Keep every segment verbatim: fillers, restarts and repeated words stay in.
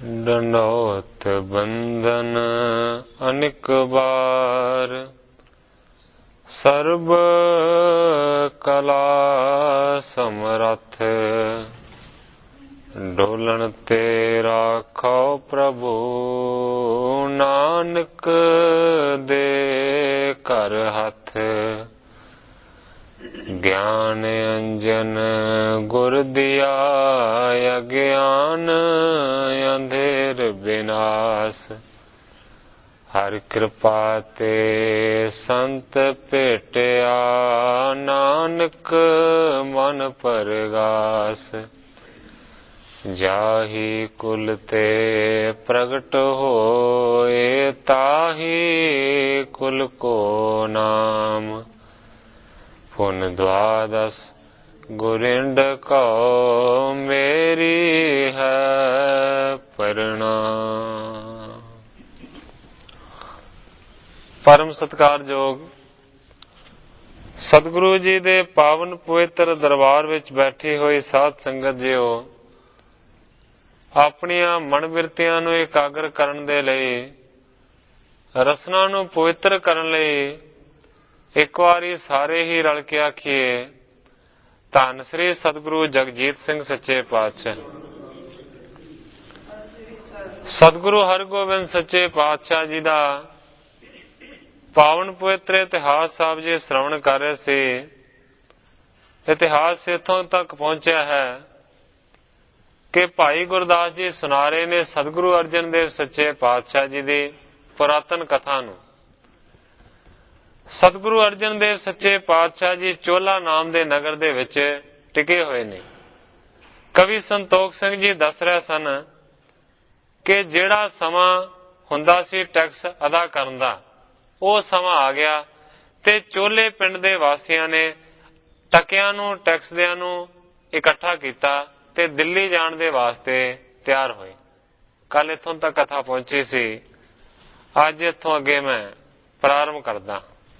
दंडोत बंदन अनिक बार, सर्ब कला समरथ, डोलन ते राखो प्रभु, नानक दे कर हथ। ज्ञान अंजन गुर दिया, अज्ञान अंधेर विनाश। हर कृपा ते संत भेटिया, नानक मन परगास। जाहि कुल ते प्रगट होए, ताहि कुल को नाम। पुन द्वादश गुरिंड को, मेरी है परिणाम। परम सत्कारयोग सतगुरु जी दे पावन पवित्र दरबार विच बैठी हुई साध संगत जिओ, ਆਪਣੀਆਂ ਮਨ ਬਿਰਤੀਆਂ ਨੂੰ ਇਕਾਗਰ ਕਰਨ ਦੇ ਲਈ, ਰਸਨਾ ਨੂੰ ਪਵਿੱਤਰ ਕਰਨ ਲਈ ਇੱਕ ਵਾਰੀ ਸਾਰੇ ਹੀ ਰਲ ਕੇ ਆਖੀਏ, ਧੰਨ ਸ੍ਰੀ ਸਤਿਗੁਰੂ ਜਗਜੀਤ ਸਿੰਘ ਸੱਚੇ ਪਾਤਸ਼ਾਹ। ਸਤਿਗੁਰੂ ਹਰਗੋਬਿੰਦ ਸੱਚੇ ਪਾਤਸ਼ਾਹ ਜੀ ਦਾ ਪਾਵਨ ਪਵਿੱਤਰ ਇਤਿਹਾਸ ਸਾਹਿਬ ਜੀ ਸ਼੍ਰਵਣ ਕਰ ਰਹੇ ਸੀ। ਇਤਿਹਾਸ ਇੱਥੋਂ ਤੱਕ ਪਹੁੰਚਿਆ ਹੈ ਕਿ ਭਾਈ ਗੁਰਦਾਸ ਜੀ ਸੁਣਾ ਰਹੇ ਨੇ ਸਤਿਗੁਰੂ ਅਰਜਨ ਦੇਵ ਸੱਚੇ ਪਾਤਸ਼ਾਹ ਜੀ ਦੀ ਪੁਰਾਤਨ ਕਥਾ ਨੂੰ। ਸਤਿਗੁਰੂ ਅਰਜਨ ਦੇਵ ਸੱਚੇ ਪਾਤਸ਼ਾਹ ਜੀ ਚੋਲਾ ਨਾਮ ਦੇ ਨਗਰ ਦੇ ਵਿੱਚ ਟਿਕੇ ਹੋਏ ਨੇ। ਕਵੀ ਸੰਤੋਖ ਸਿੰਘ ਜੀ ਦੱਸ ਰਹੇ ਸਨ ਕਿ ਜਿਹੜਾ ਸਮਾਂ ਹੁੰਦਾ ਸੀ ਟੈਕਸ ਅਦਾ ਕਰਨ ਦਾ, ਉਹ ਸਮਾਂ ਆ ਗਿਆ ਤੇ ਚੋਲੇ ਪਿੰਡ ਦੇ ਵਾਸੀਆਂ ਨੇ ਟਕਿਆਂ ਨੂੰ, ਟੈਕਸ ਦਿਆਂ ਨੂੰ ਇਕੱਠਾ ਕੀਤਾ ਤੇ ਦਿੱਲੀ ਜਾਣ ਦੇ ਵਾਸਤੇ ਤਿਆਰ ਹੋਏ। ਕੱਲ ਇੱਥੋਂ ਤੱਕ ਕਥਾ ਪਹੁੰਚੀ ਸੀ। ਅੱਜ ਇੱਥੋਂ ਅੱਗੇ ਮੈਂ ਪ੍ਰਾਰੰਭ ਕਰਦਾ।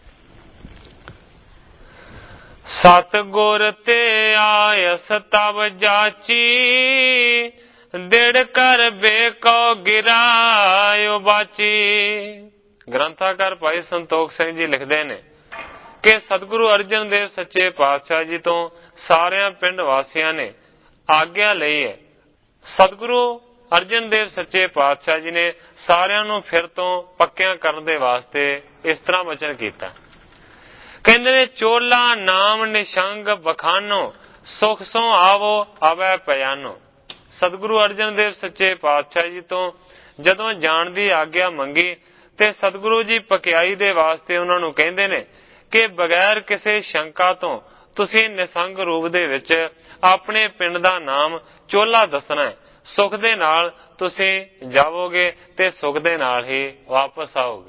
ਸਤਿਗੁਰ ਤੇ ਆਇਸ ਤਬ ਜਾਚੀ, ਦਿੜ ਕਰ ਬੇਕੋ ਗਿਰਾਇਓ ਬਾਚੀ। ਗ੍ਰੰਥਾਕਾਰ ਭਾਈ ਸੰਤੋਖ ਸਿੰਘ ਜੀ ਲਿਖਦੇ ਨੇ ਕਿ ਸਤਿਗੁਰੂ ਅਰਜਨ ਦੇਵ ਸੱਚੇ ਪਾਤਸ਼ਾਹ ਜੀ ਤੋਂ ਸਾਰਿਆਂ ਪਿੰਡ ਵਾਸੀਆਂ ਨੇ ਆਗਿਆ ਲਈ ਹੈ। ਸਤਿਗੁਰੂ ਅਰਜਨ ਦੇਵ ਸੱਚੇ ਪਾਤਸ਼ਾਹ ਜੀ ਨੇ ਸਾਰਿਆਂ ਨੂੰ ਫਿਰ ਤੋਂ ਪੱਕਿਆਂ ਕਰਨ ਦੇ ਵਾਸਤੇ ਇਸ ਤਰ੍ਹਾਂ ਵਚਨ ਕੀਤਾ। ਕਹਿੰਦੇ ਨੇ, ਚੋਲਾ ਨਾਮ ਨਿਸ਼ੰਗ ਬਖਾਨੋ, ਸੁਖ ਸੋ ਆਵੋ ਆਵੈ ਪਿਆਨੋ। ਸਤਿਗੁਰੂ ਅਰਜਨ ਦੇਵ ਸੱਚੇ ਪਾਤਸ਼ਾਹ ਜੀ ਤੋਂ ਜਦੋਂ ਜਾਣ ਦੀ ਆਗਿਆ ਮੰਗੀ ਤੇ ਸਤਿਗੁਰੂ ਜੀ ਪਕਿਆਈ ਦੇ ਵਾਸਤੇ ਉਹਨਾਂ ਨੂੰ ਕਹਿੰਦੇ ਨੇ ਕਿ ਬਗੈਰ ਕਿਸੇ ਸ਼ੰਕਾ ਤੋਂ ਤੁਸੀਂ ਨਿਸੰਗ ਰੂਪ ਦੇ ਵਿੱਚ ਆਪਣੇ ਪਿੰਡ ਦਾ ਨਾਮ ਚੋਲਾ ਦੱਸਣਾ ਹੈ। ਸੁਖ ਦੇ ਨਾਲ ਤੁਸੀਂ ਜਾਵੋਗੇ ਤੇ ਸੁਖ ਦੇ ਨਾਲ ਹੀ ਵਾਪਸ ਆਓਗੇ।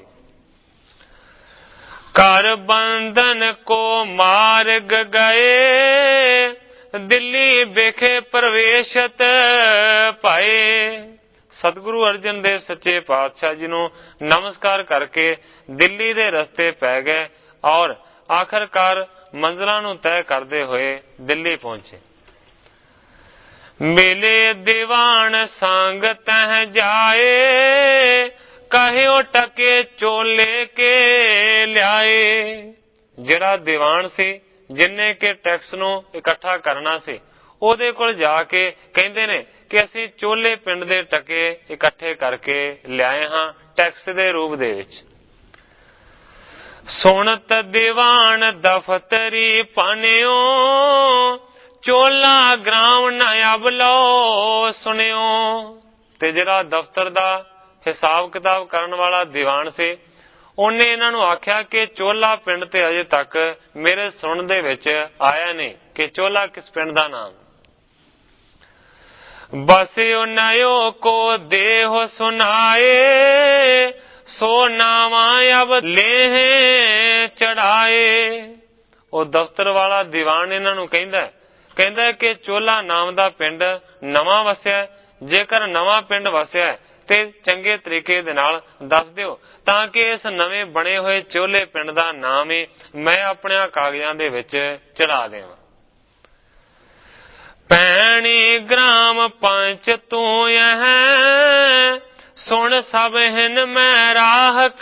ਘਰ ਬੰਧਨ ਕੋ ਮਾਰਗ ਗਏ, ਦਿੱਲੀ ਵਿਖੇ ਪ੍ਰਵੇਸ਼ਤ ਪਾਏ। ਸਤਿਗੁਰੂ ਅਰਜਨ ਦੇਵ ਸੱਚੇ ਪਾਤਸ਼ਾਹ ਜੀ ਨੂੰ ਨਮਸਕਾਰ ਕਰਕੇ ਦਿੱਲੀ ਦੇ ਰਸਤੇ ਪੈ ਗਏ ਔਰ ਆਖਰਕਾਰ ਮੰਜ਼ਲਾਂ ਨੂੰ ਤੈਅ ਕਰਦੇ ਹੋਏ ਦਿੱਲੀ ਪਹੁੰਚੇ। ਮਿਲੇ ਦੀਵਾਨ ਸੰਗ ਤਹ ਜਾਏ, ਕਹਿਓ ਟਕੇ ਚੋਲੇ ਕੇ ਲਿਆਏ। ਜਿਹੜਾ ਦੀਵਾਨ ਸੀ, ਜਿੰਨੇ ਕੇ ਟੈਕਸ ਨੂੰ ਇਕੱਠਾ ਕਰਨਾ ਸੀ, ਉਹਦੇ ਕੋਲ ਜਾ ਕੇ ਕਹਿੰਦੇ ਨੇ ਕਿ ਅਸੀਂ ਚੋਲੇ ਪਿੰਡ ਦੇ ਟਕੇ ਇਕੱਠੇ ਕਰਕੇ ਲਿਆਏ ਹਾਂ ਟੈਕਸ ਦੇ ਰੂਪ ਦੇ ਵਿੱਚ। ਸੁਣਤ ਦੀਵਾਨ ਦਫ਼ਤਰੀ ਪਾਨਿਓ, ਚੋਲਾ ਗ੍ਰਾਮ ਨਾ ਅਬਲੋ ਸੁਣਿਓ। ਤੇ ਜਿਹੜਾ ਦਫ਼ਤਰ ਦਾ ਹਿਸਾਬ ਕਿਤਾਬ ਕਰਨ ਵਾਲਾ ਦੀਵਾਨ ਸੀ, ਉਹਨੇ ਇਹਨਾਂ ਨੂੰ ਆਖਿਆ ਕਿ ਚੋਲਾ ਪਿੰਡ ਤੇ ਅਜੇ ਤੱਕ ਮੇਰੇ ਸੁਣਨ ਦੇ ਵਿੱਚ ਆਇਆ ਨਹੀਂ ਕਿ ਚੋਲਾ ਕਿਸ ਪਿੰਡ ਦਾ ਨਾਮ। ਬਸਿਓ ਨਯੋ ਕੋ ਦੇਹ ਸੁਨਾਏ, ਸੋ ਨਾਵਾਂ ਅਬ ਲੇਹ ਚੜਾਏ। ਉਹ ਦਫ਼ਤਰ ਵਾਲਾ ਦੀਵਾਨ ਇਹਨਾਂ ਨੂੰ ਕਹਿੰਦਾ ਕਹਿੰਦਾ ਕਿ ਚੋਲਾ ਨਾਮ ਦਾ ਪਿੰਡ ਨਵਾਂ ਵਸਿਆ। ਜੇਕਰ ਨਵਾਂ ਪਿੰਡ ਵਸਿਆ ਤੇ ਚੰਗੇ ਤਰੀਕੇ ਦੇ ਨਾਲ ਦੱਸ ਦਿਓ ਤਾਂ ਕਿ ਇਸ ਨਵੇਂ ਬਣੇ ਹੋਏ ਚੋਲੇ ਪਿੰਡ ਦਾ ਨਾਮ ਹੀ ਮੈਂ ਆਪਣੇ ਕਾਗਜ਼ਾਂ ਦੇ ਵਿੱਚ ਚੜਾ ਦੇਵਾਂ। ਭੈਣੀ ਗ੍ਰਾਮ ਪੰਚ ਤੂੰ ਇਹ ਸੁਣ ਸਭ ਹਿਨ ਮੈਂ ਰਾਹਕ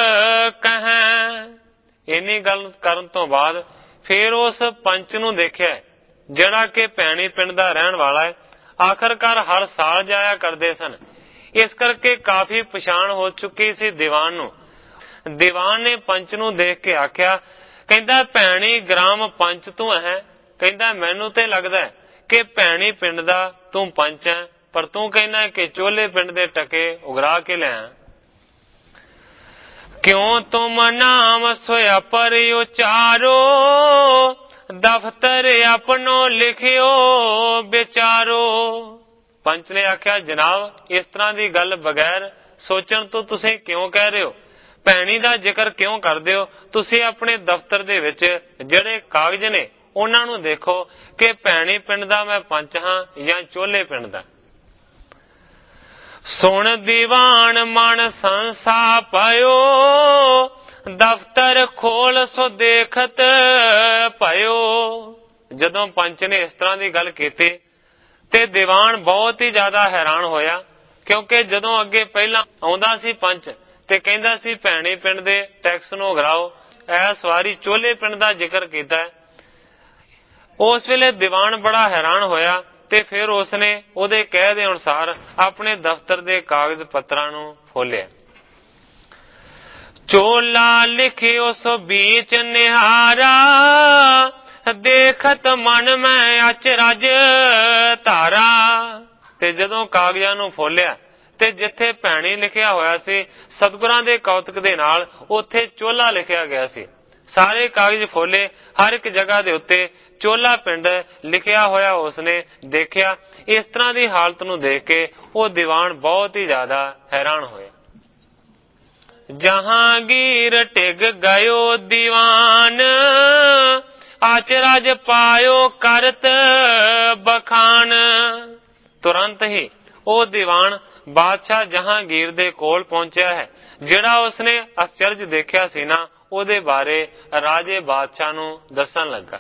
ਕਹੈ। ਇੰਨੀ ਗੱਲ ਕਰਨ ਤੋਂ ਬਾਅਦ ਫਿਰ ਉਸ ਪੰਚ ਨੂੰ ਦੇਖਿਆ ਜਿਹੜਾ ਕਿ ਭੈਣੀ ਪਿੰਡ ਦਾ ਰਹਿਣ ਵਾਲਾ ਹੈ। ਆਖਰਕਾਰ ਹਰ ਸਾਲ ਜਾਇਆ ਕਰਦੇ ਸਨ, ਇਸ ਕਰਕੇ ਕਾਫੀ ਪਛਾਣ ਹੋ ਚੁੱਕੀ ਸੀ ਦੀਵਾਨ ਨੂੰ। ਦੀਵਾਨ ਨੇ ਪੰਚ ਨੂੰ ਦੇਖ ਕੇ ਆਖਿਆ, ਕਹਿੰਦਾ ਭੈਣੀ ਗ੍ਰਾਮ ਪੰਚ ਤੂੰ ਹੈ। ਕਹਿੰਦਾ ਮੈਨੂੰ ਤੇ ਲੱਗਦਾ ਕਿ ਭੈਣੀ ਪਿੰਡ ਦਾ ਤੂੰ ਪੰਚ ਹੈ, ਪਰ ਤੂੰ ਕਹਿੰਦਾ ਕਿ ਚੋਲੇ ਪਿੰਡ ਦੇ ਟਕੇ ਉਗਰਾ ਕੇ ਲਿਆ। ਕਿਉਂ ਤੁਮ ਨਾਮ ਸੋਇਆ ਪਰ ਉਚਾਰੋ ਦਫ਼ਤਰ ਆਪਣੋ ਲਿਖਿਓ ਵਿਚਾਰੋ। ਪੰਚ ਨੇ ਆਖਿਆ, ਜਨਾਬ ਇਸ ਤਰ੍ਹਾਂ ਦੀ ਗੱਲ ਬਗੈਰ ਸੋਚਣ ਤੋਂ ਤੁਸੀਂ ਕਿਉਂ ਕਹਿ ਰਹੇ ਹੋ? ਭੈਣੀ ਦਾ ਜ਼ਿਕਰ ਕਿਉਂ ਕਰਦੇ ਹੋ? ਤੁਸੀਂ ਆਪਣੇ ਦਫ਼ਤਰ ਦੇ ਵਿੱਚ ਜਿਹੜੇ ਕਾਗਜ਼ ਨੇ ਉਹਨਾਂ ਨੂੰ ਦੇਖੋ ਕਿ ਭੈਣੀ ਪਿੰਡ ਦਾ ਮੈਂ ਪੰਚ ਹਾਂ ਜਾਂ ਚੋਲੇ ਪਿੰਡ ਦਾ। ਸੁਣ ਦੀਵਾਨ ਮਨ ਸੰਸਾ ਪਇਓ ਦਫ਼ਤਰ ਖੋਲ ਸੋ ਦੇਖਤ ਪਇਓ। ਜਦੋਂ ਪੰਚ ਨੇ ਇਸ ਤਰ੍ਹਾਂ ਦੀ ਗੱਲ ਕੀਤੀ ਤੇ ਦੀਵਾਨ ਬਹੁਤ ਹੀ ਜ਼ਿਆਦਾ ਹੈਰਾਨ ਹੋਇਆ, ਕਿਉਂਕਿ ਜਦੋਂ ਅੱਗੇ ਪਹਿਲਾਂ ਆਉਂਦਾ ਸੀ ਪੰਚ ਤੇ ਕਹਿੰਦਾ ਸੀ ਭੈਣੀ ਪਿੰਡ ਦੇ ਟੈਕਸ ਨੂੰ ਉਗਰਾਓ, ਇਸ ਵਾਰੀ ਚੋਲੇ ਪਿੰਡ ਦਾ ਜ਼ਿਕਰ ਕੀਤਾ ਹੈ। ਉਸ ਵੇਲੇ ਦੀਵਾਨ ਬੜਾ ਹੈਰਾਨ ਹੋਇਆ ਤੇ ਫਿਰ ਉਸਨੇ ਉਹਦੇ ਕਹਿ ਦੇ ਅਨੁਸਾਰ ਆਪਣੇ ਦਫ਼ਤਰ ਦੇ ਕਾਗਜ਼ ਪੱਤਰਾਂ ਨੂੰ ਫੋਲਿਆ। ਚੋਲਾ ਲਿਖਿਓ ਸੋ ਬੀਚ ਨਿਹਾਰਾ ਦੇਖਤ ਮਨ ਮੈਂ ਅਚਰਜ ਧਾਰਾ। ਤੇ ਜਦੋਂ ਕਾਗਜ਼ਾਂ ਨੂੰ ਫੋਲਿਆ ਤੇ ਜਿੱਥੇ ਭੈਣੀ ਲਿਖਿਆ ਹੋਇਆ ਸੀ ਸਤਿਗੁਰਾਂ ਦੇ ਕੌਤਕ ਦੇ ਨਾਲ ਉੱਥੇ ਚੋਲਾ ਲਿਖਿਆ ਗਿਆ ਸੀ। ਸਾਰੇ ਕਾਗਜ਼ ਫੋਲੇ, ਹਰ ਇੱਕ ਜਗ੍ਹਾ ਦੇ ਉੱਤੇ ਚੋਲਾ ਪਿੰਡ ਲਿਖਿਆ ਹੋਇਆ ਉਸਨੇ ਦੇਖਿਆ। ਇਸ ਤਰ੍ਹਾਂ ਦੀ ਹਾਲਤ ਨੂੰ ਦੇਖ ਕੇ ਉਹ ਦੀਵਾਨ ਬਹੁਤ ਹੀ ਜ਼ਿਆਦਾ ਹੈਰਾਨ ਹੋਇਆ। ਜਹਾਂਗੀਰ ਟਿਕ ਗਇਓ ਦੀਵਾਨ ਆਚਰਜ ਪਾਇਓ ਕਰਤ ਬਖਾਨ। ਤੁਰੰਤ ਹੀ ਉਹ ਦੀਵਾਨ ਬਾਦਸ਼ਾਹ ਜਹਾਂਗੀਰ ਦੇ ਕੋਲ ਪਹੁੰਚਿਆ ਹੈ। ਜਿਹੜਾ ਉਸਨੇ ਅਚਰਜ ਦੇਖਿਆ ਸੀ ਨਾ, ਉਹਦੇ ਬਾਰੇ ਰਾਜੇ ਬਾਦਸ਼ਾਹ ਨੂੰ ਦੱਸਣ ਲੱਗਾ।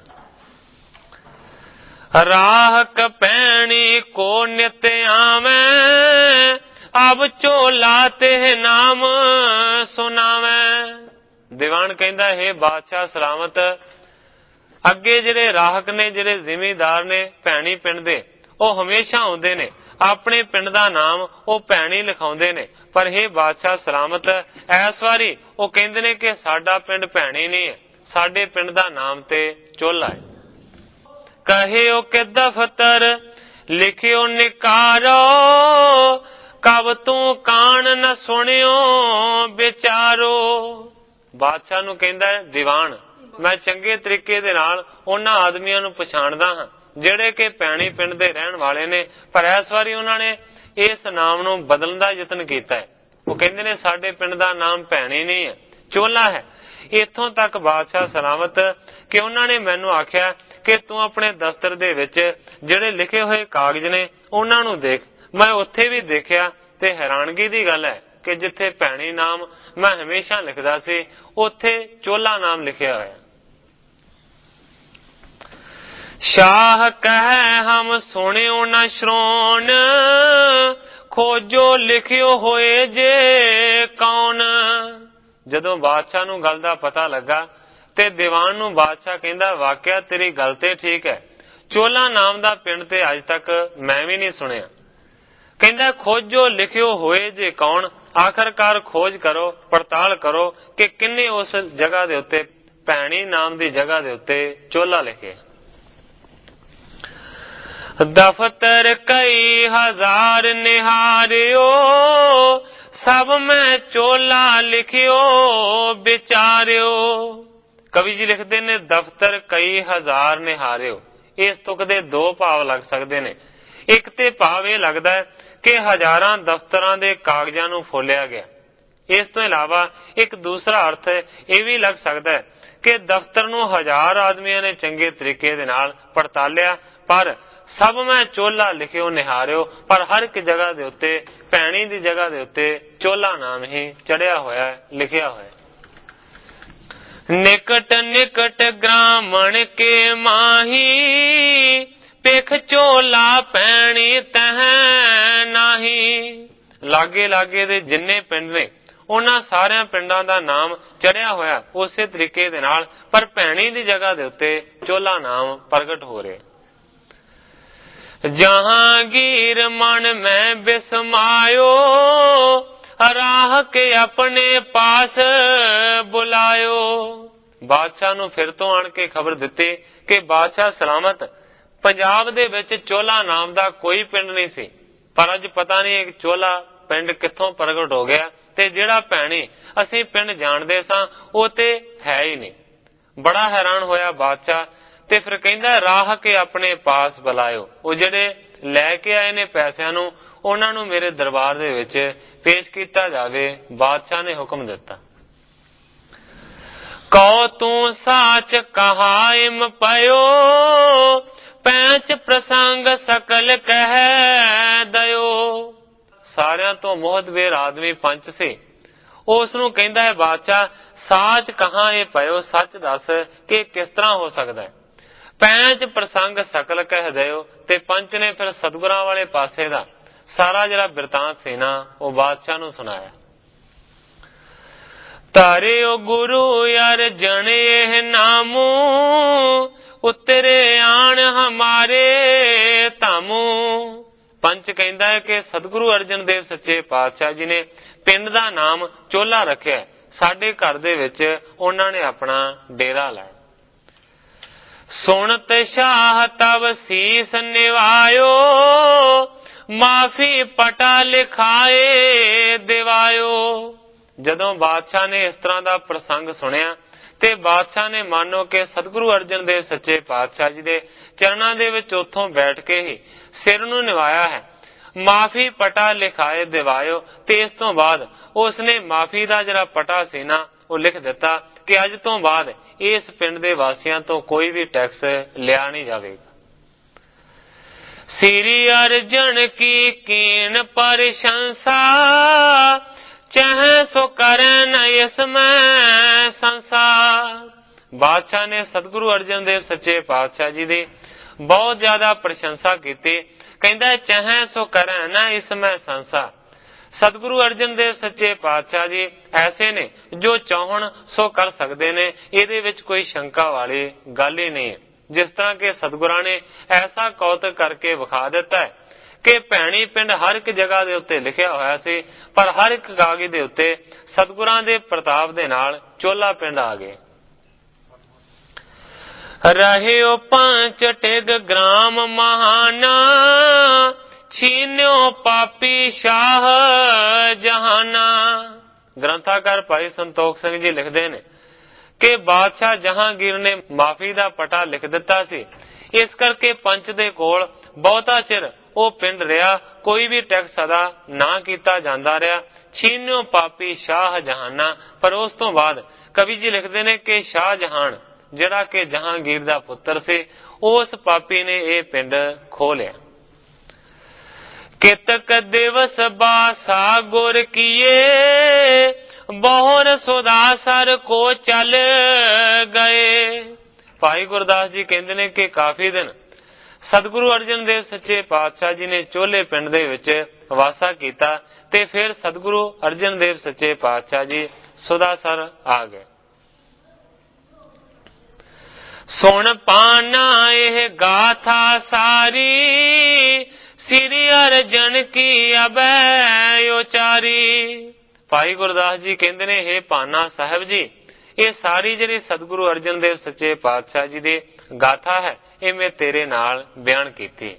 ਰਾਹਕ ਭੈਣੀ ਕੋ ਨਿਤ ਆਵੈ ਅਬ ਚੋਲਾ ਤੇ ਨਾਮ ਸੁਣਾਵੈ। ਦੀਵਾਨ ਕਹਿੰਦਾ, ਹੈ ਬਾਦਸ਼ਾਹ ਸਲਾਮਤ, ਅੱਗੇ ਜਿਹੜੇ ਰਾਹਕ ਨੇ, ਜਿਹੜੇ ਜ਼ਿਮੀਦਾਰ ਨੇ ਭੈਣੀ ਪਿੰਡ ਦੇ, ਉਹ ਹਮੇਸ਼ਾ ਆਉਂਦੇ ਨੇ, ਆਪਣੇ ਪਿੰਡ ਦਾ ਨਾਮ ਉਹ ਭੈਣੀ ਲਿਖਾਉਂਦੇ ਨੇ। ਪਰ ਇਹ ਬਾਦਸ਼ਾਹ ਸਲਾਮਤ ਇਸ ਵਾਰੀ ਉਹ ਕਹਿੰਦੇ ਨੇ ਕਿ ਸਾਡਾ ਪਿੰਡ ਭੈਣੀ ਨਹੀਂ ਹੈ, ਸਾਡੇ ਪਿੰਡ ਦਾ ਨਾਮ ਤੇ ਚੋਲਾ ਹੈ। ਕਹਿਓ ਕਿ ਦਫ਼ਤਰ ਲਿਖਿਓ ਨਿਕਾਰੋ ਕਬ ਤੂੰ ਕਾਣ ਨ ਸੁਣਿਓ ਵਿਚਾਰੋ। ਬਾਦਸ਼ਾਹ ਨੂੰ ਕਹਿੰਦਾ ਦੀਵਾਨ, ਮੈਂ ਚੰਗੇ ਤਰੀਕੇ ਦੇ ਨਾਲ ਉਹਨਾਂ ਆਦਮੀਆਂ ਨੂੰ ਪਛਾਣਦਾ ਹਾਂ ਜਿਹੜੇ ਕਿ ਭੈਣੀ ਪਿੰਡ ਦੇ ਰਹਿਣ ਵਾਲੇ ਨੇ, ਪਰ ਇਸ ਵਾਰੀ ਉਹਨਾਂ ਨੇ ਇਸ ਨਾਮ ਨੂੰ ਬਦਲਣ ਦਾ ਯਤਨ ਕੀਤਾ ਹੈ। ਉਹ ਕਹਿੰਦੇ ਨੇ ਸਾਡੇ ਪਿੰਡ ਦਾ ਨਾਮ ਭੈਣੀ ਨਹੀਂ ਹੈ, ਚੋਲਾ ਹੈ। ਇੱਥੋਂ ਤੱਕ ਬਾਦਸ਼ਾਹ ਸਲਾਮਤ ਕਿ ਉਹਨਾਂ ਨੇ ਮੈਨੂੰ ਆਖਿਆ ਕਿ ਤੂੰ ਆਪਣੇ ਦਫ਼ਤਰ ਦੇ ਵਿੱਚ ਜਿਹੜੇ ਲਿਖੇ ਹੋਏ ਕਾਗਜ਼ ਨੇ ਉਹਨਾਂ ਨੂੰ ਦੇਖ। ਮੈਂ ਉੱਥੇ ਵੀ ਦੇਖਿਆ ਤੇ ਹੈਰਾਨਗੀ ਦੀ ਗੱਲ ਹੈ ਕਿ ਜਿੱਥੇ ਭੈਣੀ ਨਾਮ ਮੈਂ ਹਮੇਸ਼ਾ ਲਿਖਦਾ ਸੀ, ਉੱਥੇ ਚੋਲਾ ਨਾਮ ਲਿਖਿਆ ਹੋਇਆ। ਸ਼ਾਹ ਕਹਿ ਹਮ ਸੁਣਿਓ ਨ ਸ਼੍ਰੋਣ ਖੋਜੋ ਲਿਖਿਓ ਹੋਏ ਜੇ ਕੌਣ। ਜਦੋਂ ਬਾਦਸ਼ਾਹ ਨੂੰ ਗੱਲ ਦਾ ਪਤਾ ਲੱਗਾ ਤੇ ਦੀਵਾਨ ਨੂੰ ਬਾਦਸ਼ਾਹ ਕਹਿੰਦਾ, ਵਾਕਿਆ ਤੇਰੀ ਗੱਲ ਤੇ ਠੀਕ ਹੈ, ਚੋਲਾ ਨਾਮ ਦਾ ਪਿੰਡ ਤੇ ਅੱਜ ਤੱਕ ਮੈਂ ਵੀ ਨਹੀਂ ਸੁਣਿਆ। ਕਹਿੰਦਾ ਖੋਜੋ ਲਿਖਿਓ ਹੋਏ ਜੇ ਕੌਣ, ਆਖਰਕਾਰ ਖੋਜ ਕਰੋ, ਪੜਤਾਲ ਕਰੋ ਕਿ ਕਿੰਨੇ ਉਸ ਜਗ੍ਹਾ ਦੇ ਉੱਤੇ, ਭੈਣੀ ਨਾਮ ਦੀ ਜਗ੍ਹਾ ਦੇ ਉੱਤੇ ਚੋਲਾ ਲਿਖਿਆ। ਦਫ਼ਤਰ ਕਈ ਹਜ਼ਾਰ ਨਿਹਾਰਿਓ ਸਭ ਮੈਂ ਚੋਲਾ ਲਿਖਿਓ ਵਿਚਾਰਿਓ। ਕਵੀ ਜੀ ਲਿਖਦੇ ਨੇ, ਦਫ਼ਤਰ ਕਈ ਹਜ਼ਾਰ ਨਿਹਾਰਿਓ। ਇਸ ਤੁਕ ਦੇ ਦੋ ਭਾਵ ਲੱਗ ਸਕਦੇ ਨੇ। ਇੱਕ ਤੇ ਭਾਵ ਇਹ ਲੱਗਦਾ ਹੈ ਕਿ ਹਜ਼ਾਰਾਂ ਦਫ਼ਤਰਾਂ ਦੇ ਕਾਗਜ਼ਾਂ ਨੂੰ ਫੋਲਿਆ ਗਿਆ। ਇਸ ਤੋਂ ਇਲਾਵਾ ਇੱਕ ਦੂਸਰਾ ਅਰਥ ਇਹ ਵੀ ਲੱਗ ਸਕਦਾ ਹੈ ਕਿ ਦਫ਼ਤਰ ਨੂੰ ਹਜ਼ਾਰ ਆਦਮੀਆਂ ਨੇ ਚੰਗੇ ਤਰੀਕੇ ਦੇ ਨਾਲ ਪੜਤਾਲਿਆ, ਪਰ ਸਭ ਮੈਂ ਚੋਲਾ ਲਿਖਿਓ ਨਿਹਾਰਿਓ, ਪਰ ਹਰ ਇੱਕ ਜਗ੍ਹਾ ਦੇ ਉੱਤੇ, ਭੈਣੀ ਦੀ ਜਗ੍ਹਾ ਦੇ ਉੱਤੇ ਚੋਲਾ ਨਾਮ ਹੀ ਚੜਿਆ ਹੋਇਆ, ਲਿਖਿਆ ਹੋਇਆ। ਨਿਕਟ ਨਿਕਟ ਗ੍ਰਾਮਣ ਕੇ ਮਾਹੀ ਪਿਖ ਝੋਲਾ ਪੈਣੀ ਤਹ ਨਹੀਂ। ਲਾਗੇ ਲਾਗੇ ਦੇ ਜਿੰਨੇ ਪਿੰਡ ਨੇ ਉਹਨਾਂ ਸਾਰਿਆਂ ਪਿੰਡਾਂ ਦਾ ਨਾਮ ਚੜਿਆ ਹੋਇਆ ਉਸੇ ਤਰੀਕੇ ਦੇ ਨਾਲ, ਪਰ ਭੈਣੀ ਦੀ ਜਗ੍ਹਾ ਦੇ ਉੱਤੇ ਚੋਲਾ ਨਾਮ ਪ੍ਰਗਟ ਹੋ ਰਿਹਾ। ਜਹਾਂਗੀਰ ਮਨ ਮੈਂ ਬਿਸਮਾਇਓ ਰਾਹ ਕੇ ਆਪਣੇ ਪਾਸ ਬੁਲਾਇਓ। ਬਾਦਸ਼ਾਹ ਨੂੰ ਫਿਰ ਤੋਂ ਆਣ ਕੇ ਖਬਰ ਦਿੱਤੀ ਕਿ ਬਾਦਸ਼ਾਹ ਸਲਾਮਤ। ਪੰਜਾਬ ਦੇ ਵਿੱਚ ਚੋਲਾ ਨਾਮ ਦਾ ਕੋਈ ਪਿੰਡ ਨਹੀਂ ਸੀ, ਪਰ ਅੱਜ ਪਤਾ ਨਹੀਂ ਇੱਕ ਚੋਲਾ ਪਿੰਡ ਕਿੱਥੋਂ ਪ੍ਰਗਟ ਹੋ ਗਿਆ, ਤੇ ਜਿਹੜਾ ਭੈਣੀ ਅਸੀਂ ਪਿੰਡ ਜਾਣਦੇ ਸਾਂ ਉਹ ਤੇ ਹੈ ਹੀ ਨਹੀਂ। ਬੜਾ ਹੈਰਾਨ ਹੋਇਆ ਬਾਦਸ਼ਾਹ, ਤੇ ਫਿਰ ਕਹਿੰਦਾ ਰਾਹ ਕੇ ਆਪਣੇ ਪਾਸ ਬੁਲਾਇਓ। ਉਹ ਜਿਹੜੇ ਲੈ ਕੇ ਆਏ ਨੇ ਪੈਸਿਆਂ ਨੂੰ, ਉਹਨਾਂ ਨੂੰ ਮੇਰੇ ਦਰਬਾਰ ਦੇ ਵਿੱਚ ਪੇਸ਼ ਕੀਤਾ ਜਾਵੇ। ਬਾਦਸ਼ਾਹ ਨੇ ਹੁਕਮ ਦਿੱਤਾ। ਕਉ ਤੂੰ ਸਾਚ ਕਹਾਇਮ ਪਇਓ ਪੈਂਚ ਪ੍ਰਸੰਗ ਸਕਲ ਕਹਿ ਦਇਓ। ਸਾਰਿਆਂ ਤੋਂ ਮੋਹਦਵੇਰ ਆਦਮੀ ਪੰਚ ਸੀ। ਉਸ ਨੂੰ ਕਹਿੰਦਾ ਹੈ ਬਾਦਸ਼ਾਹ, ਸਾਚ ਕਹਾਂ ਇਹ ਪਇਓ, ਸੱਚ ਦੱਸ ਕਿ ਕਿਸ ਤਰ੍ਹਾਂ ਹੋ ਸਕਦਾ ਹੈ। ਪੈਂਚ ਪ੍ਰਸੰਗ ਸਕਲ ਕਹਿ ਦਿਓ। ਤੇ ਪੰਚ ਨੇ ਫਿਰ ਸਤਿਗੁਰਾਂ ਵਾਲੇ ਪਾਸੇ ਦਾ ਸਾਰਾ ਜਿਹੜਾ ਬਿਰਤਾਂਤ ਸੀ ਨਾ, ਉਹ ਬਾਦਸ਼ਾਹ ਨੂੰ ਸੁਣਾਇਆ। ਤਾਰਿਓ ਗੁਰੂ ਅਰਜਨ ਇਹ ਨਾਮੂ ਉਤਰੇ ਆਣ ਹਮਾਰੇ ਧਾਮੂ। ਪੰਚ ਕਹਿੰਦਾ ਹੈ ਕਿ ਸਤਿਗੁਰੂ ਅਰਜਨ ਦੇਵ ਸੱਚੇ ਪਾਤਸ਼ਾਹ ਜੀ ਨੇ ਪਿੰਡ ਦਾ ਨਾਮ ਚੋਲਾ ਰੱਖਿਆ। ਸਾਡੇ ਘਰ ਦੇ ਵਿੱਚ ਉਹਨਾਂ ਨੇ ਆਪਣਾ ਡੇਰਾ ਲਾਇਆ। ਸੁਣਤ ਸ਼ਾਹ ਤਬ ਸੀਸ ਨਿਵਾਇਓ ਮਾਫੀ ਪਟਾ ਲਿਖਾਏ ਦਿਵਾਇਓ। ਜਦੋਂ ਬਾਦਸ਼ਾਹ ਨੇ ਇਸ ਤਰ੍ਹਾਂ ਦਾ ਪ੍ਰਸੰਗ ਸੁਣਿਆ ਤੇ ਬਾਦਸ਼ਾਹ ਨੇ ਮਾਨੋ ਕਿ ਸਤਿਗੁਰੂ ਅਰਜਨ ਦੇਵ ਸੱਚੇ ਪਾਤਸ਼ਾਹ ਜੀ ਦੇ ਚਰਨਾਂ ਦੇ ਵਿੱਚ ਉੱਥੋਂ ਬੈਠ ਕੇ ਹੀ ਸਿਰ ਨੂੰ ਨਿਵਾਇਆ ਹੈ। ਮਾਫੀ ਪਟਾ ਲਿਖਾਏ ਦਿਵਾਇਓ। ਤੇ ਇਸ ਤੋਂ ਬਾਅਦ ਉਸਨੇ ਮਾਫੀ ਦਾ ਜਿਹੜਾ ਪਟਾ ਸੀ ਨਾ, ਉਹ ਲਿਖ ਦਿੱਤਾ ਕਿ ਅੱਜ ਤੋਂ ਬਾਅਦ ਇਸ ਪਿੰਡ ਦੇ ਵਾਸੀਆਂ ਤੋਂ ਕੋਈ ਵੀ ਟੈਕਸ ਲਿਆ ਨਹੀਂ ਜਾਵੇਗਾ। ਸ੍ਰੀ ਅਰਜਨ ਕੀ ਕੀਨ ਪ੍ਰਸ਼ੰਸਾ ਚਾਹੇ ਸੋ ਕਰੈ ਨ ਇਸ ਮੈਂ ਸੰਸਾਰ। ਬਾਦਸ਼ਾਹ ਨੇ ਸਤਿਗੁਰੂ ਅਰਜਨ ਦੇਵ ਸੱਚੇ ਪਾਤਸ਼ਾਹ ਜੀ ਦੀ ਬਹੁਤ ਜ਼ਿਆਦਾ ਪ੍ਰਸ਼ੰਸਾ ਕੀਤੀ। ਕਹਿੰਦਾ ਚਾਹੇ ਸੋ ਕਰੈ ਨ ਇਸ ਮੈਂ ਸੰਸਾਰ। ਸਤਿਗੁਰੂ ਅਰਜਨ ਦੇਵ ਸੱਚੇ ਪਾਤਸ਼ਾਹ ਜੀ ਐਸੇ ਨੇ ਜੋ ਚਾਹਣ ਸੋ ਕਰ ਸਕਦੇ ਨੇ। ਇਹਦੇ ਵਿੱਚ ਕੋਈ ਸ਼ੰਕਾ ਵਾਲੀ ਗੱਲ ਹੀ ਨਹੀਂ ਹੈ। ਜਿਸ ਤਰ੍ਹਾਂ ਕਿ ਸਤਿਗੁਰਾਂ ਨੇ ਐਸਾ ਕੌਤਕ ਕਰਕੇ ਵਿਖਾ ਦਿੱਤਾ ਹੈ ਕਿ ਭੈਣੀ ਪਿੰਡ ਹਰ ਇੱਕ ਜਗ੍ਹਾ ਦੇ ਉੱਤੇ ਲਿਖਿਆ ਹੋਇਆ ਸੀ, ਪਰ ਹਰ ਇੱਕ ਕਾਗਜ਼ ਦੇ ਉੱਤੇ ਸਤਿਗੁਰਾਂ ਦੇ ਪ੍ਰਤਾਪ ਦੇ ਨਾਲ ਚੋਲਾ ਪਿੰਡ ਆ ਗਏ। ਰਹਿਓ ਪੰਚ ਟਿਗ ਗ੍ਰਾਮ ਮਹਾਨਾ ਛੀਨਿਓ ਪਾਪੀ ਸ਼ਾਹ ਜਹਾਨਾ। ਗ੍ਰੰਥਾਕਾਰ ਭਾਈ ਸੰਤੋਖ ਸਿੰਘ ਜੀ ਲਿਖਦੇ ਨੇ ਕਿ ਬਾਦਸ਼ਾਹ ਜਹਾਂਗੀਰ ਨੇ ਮਾਫੀ ਦਾ ਪਟਾ ਲਿਖ ਦਿੱਤਾ ਸੀ, ਇਸ ਕਰਕੇ ਪੰਚ ਦੇ ਕੋਲ ਬਹੁਤਾ ਚਿਰ ਉਹ ਪਿੰਡ ਰਿਹਾ, ਕੋਈ ਵੀ ਟੈਕਸ ਅਦਾ ਨਾ ਕੀਤਾ ਜਾਂਦਾ ਰਿਹਾ। ਛੀਨਿਓ ਪਾਪੀ ਸ਼ਾਹ ਜਹਾਨਾ। ਪਰ ਉਸ ਤੋਂ ਬਾਅਦ ਕਵੀ ਜੀ ਲਿਖਦੇ ਨੇ ਕਿ ਸ਼ਾਹ ਜਹਾਨ ਜਿਹੜਾ ਕਿ ਜਹਾਂਗੀਰ ਦਾ ਪੁੱਤਰ ਸੀ, ਉਸ ਪਾਪੀ ਨੇ ਇਹ ਪਿੰਡ ਖੋਹ ਲਿਆ। ਕਿਤਕ ਦਿਵਸ ਬਾਸਾ ਗੁਰ ਕੀਏ ਬਹੁਰ ਸੁਦਾਸਰ ਕੋ ਚੱਲ ਗਏ। ਭਾਈ ਗੁਰਦਾਸ ਜੀ ਕਹਿੰਦੇ ਨੇ ਕਿ ਕਾਫੀ ਦਿਨ ਸਤਿਗੁਰੂ ਅਰਜਨ ਦੇਵ ਸੱਚੇ ਪਾਤਸ਼ਾਹ ਜੀ ਨੇ ਚੋਲੇ ਪਿੰਡ ਦੇ ਵਿੱਚ ਵਾਸਾ ਕੀਤਾ ਤੇ ਫਿਰ ਸਤਿਗੁਰੂ ਅਰਜਨ ਦੇਵ ਸੱਚੇ ਪਾਤਸ਼ਾਹ ਜੀ ਸੁਦਾਸਰ ਆ ਗਏ। ਸੁਣ ਪਾਨਾ ਇਹ ਗਾਥਾ ਸਾਰੀ ਸ੍ਰੀ ਅਰਜਨ ਕੀ ਅਬੈ ਉਚਾਰੀ। ਭਾਈ ਗੁਰਦਾਸ ਜੀ ਕਹਿੰਦੇ ਨੇ ਹੇ ਪਾਨਾ ਸਾਹਿਬ ਜੀ, ਇਹ ਸਾਰੀ ਜਿਹੜੀ ਸਤਿਗੁਰੂ ਅਰਜਨ ਦੇਵ ਸੱਚੇ ਪਾਤਸ਼ਾਹ ਜੀ ਦੀ ਗਾਥਾ ਹੈ, ਇਹ ਮੈਂ ਤੇਰੇ ਨਾਲ ਬਿਆਨ ਕੀਤੀ।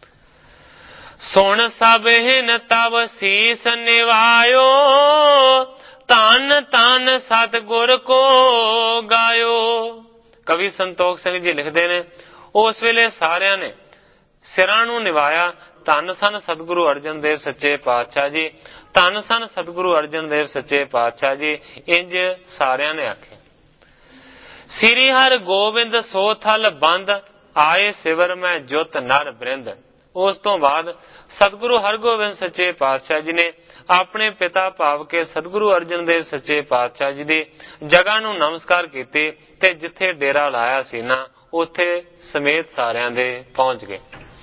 ਸੁਣ ਸਭ ਹਿਨ ਤਵ ਸੀਸ ਨਿਵਾਇਓ ਧੰਨ ਧੰਨ ਸਤਿਗੁਰ ਕੋ ਗਾਇਓ। ਕਵੀ ਸੰਤੋਖ ਸਿੰਘ ਜੀ ਲਿਖਦੇ ਨੇ ਉਸ ਵੇਲੇ ਸਾਰਿਆਂ ਨੇ ਸਿਰਾਂ ਨੂੰ ਨਿਵਾਇਆ। ਧੰਨ ਸਨ ਸਤਿਗੁਰੂ ਅਰਜਨ ਦੇਵ ਸੱਚੇ ਪਾਤਸ਼ਾਹ ਜੀ, ਧੰਨ ਸਨ ਸਤਿਗੁਰੂ ਅਰਜਨ ਦੇਵ ਸੱਚੇ ਪਾਤਸ਼ਾਹ ਜੀ, ਇੰਜ ਸਾਰਿਆਂ ਨੇ ਆਖਿਆ। ਸ੍ਰੀ ਹਰਿ ਗੋਬਿੰਦ ਸੋ ਥਲ ਬੰਦ ਆਏ ਸਿਵਰ ਮੈਂ ਜੁਤ ਨਰ ਬ੍ਰਿੰਦ। ਉਸ ਤੋਂ ਬਾਅਦ ਸਤਿਗੁਰੂ ਹਰਗੋਬਿੰਦ ਸੱਚੇ ਪਾਤਸ਼ਾਹ ਜੀ ਨੇ ਆਪਣੇ ਪਿਤਾ ਭਾਵ ਕੇ ਸਤਿਗੁਰੂ ਅਰਜਨ ਦੇਵ ਸੱਚੇ ਪਾਤਸ਼ਾਹ ਜੀ ਦੀ ਜਗ੍ਹਾ ਨੂੰ ਨਮਸਕਾਰ ਕੀਤੀ ਤੇ ਜਿੱਥੇ ਡੇਰਾ ਲਾਇਆ ਸੀ ਨਾ ਉੱਥੇ ਸਮੇਤ ਸਾਰਿਆਂ ਦੇ ਪਹੁੰਚ ਗਏ।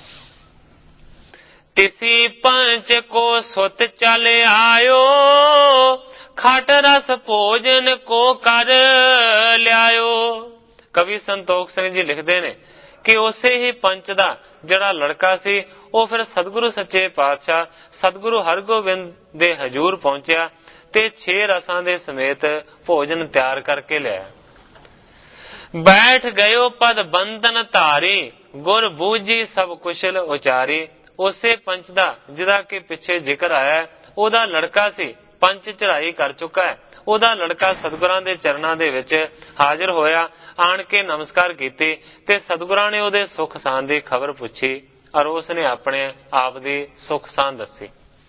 ਤਿਸੀ ਪੰਚ ਕੋ ਸੁਤ ਚਲ ਆਇਓ, ਖਟ ਰਸ ਭੋਜਨ ਕੋ ਕਰ ਲਿਆਇਓ। ਕਵੀ ਸੰਤੋਖ ਸਿੰਘ ਜੀ ਲਿਖਦੇ ਨੇ ਕਿ ਉਸੇ ਹੀ ਪੰਚ ਦਾ ਜਿਹੜਾ ਲੜਕਾ ਸੀ ਉਹ ਫਿਰ ਸਤਿਗੁਰੂ ਸੱਚੇ ਪਾਤਸ਼ਾਹ ਸਤਿਗੁਰੂ ਹਰਗੋਬਿੰਦ ਦੇ ਹਜ਼ੂਰ ਪਹੁੰਚਿਆ ਤੇ ਛੇ ਰਸਾਂ ਦੇ ਸਮੇਤ ਭੋਜਨ ਤਿਆਰ ਕਰਕੇ ਲਿਆਇਆ। ਬੈਠ ਗਇਓ ਪਦ ਬੰਧਨ ਧਾਰੀ, ਗੁਰ ਬੂਝੀ ਸਭ ਕੁਸ਼ਲ ਉਚਾਰੀ। ਉਸੇ ਪੰਚ ਦਾ ਜਿਹਦਾ ਕਿ ਪਿੱਛੇ ਜ਼ਿਕਰ ਆਇਆ, ਉਹਦਾ ਲੜਕਾ ਸੀ, ਪੰਚ ਚੜਾਈ ਕਰ ਚੁੱਕਾ ਹੈ, ਉਹਦਾ ਲੜਕਾ ਸਤਿਗੁਰਾਂ ਦੇ ਚਰਨਾਂ ਦੇ ਵਿੱਚ ਹਾਜ਼ਰ ਹੋਇਆ, ਆਣ ਕੇ ਨਮਸਕਾਰ ਕੀਤੀ ਤੇ ਸਤਿਗੁਰਾਂ ਨੇ ਉਹਦੇ ਸੁੱਖ ਸਾਂਦ ਦੀ ਖਬਰ ਪੁੱਛੀ ਔਰ ਉਸਨੇ ਆਪਣੇ ਆਪ ਦੀ ਸੁੱਖ ਸਾਂਦ ਦੱਸੀ।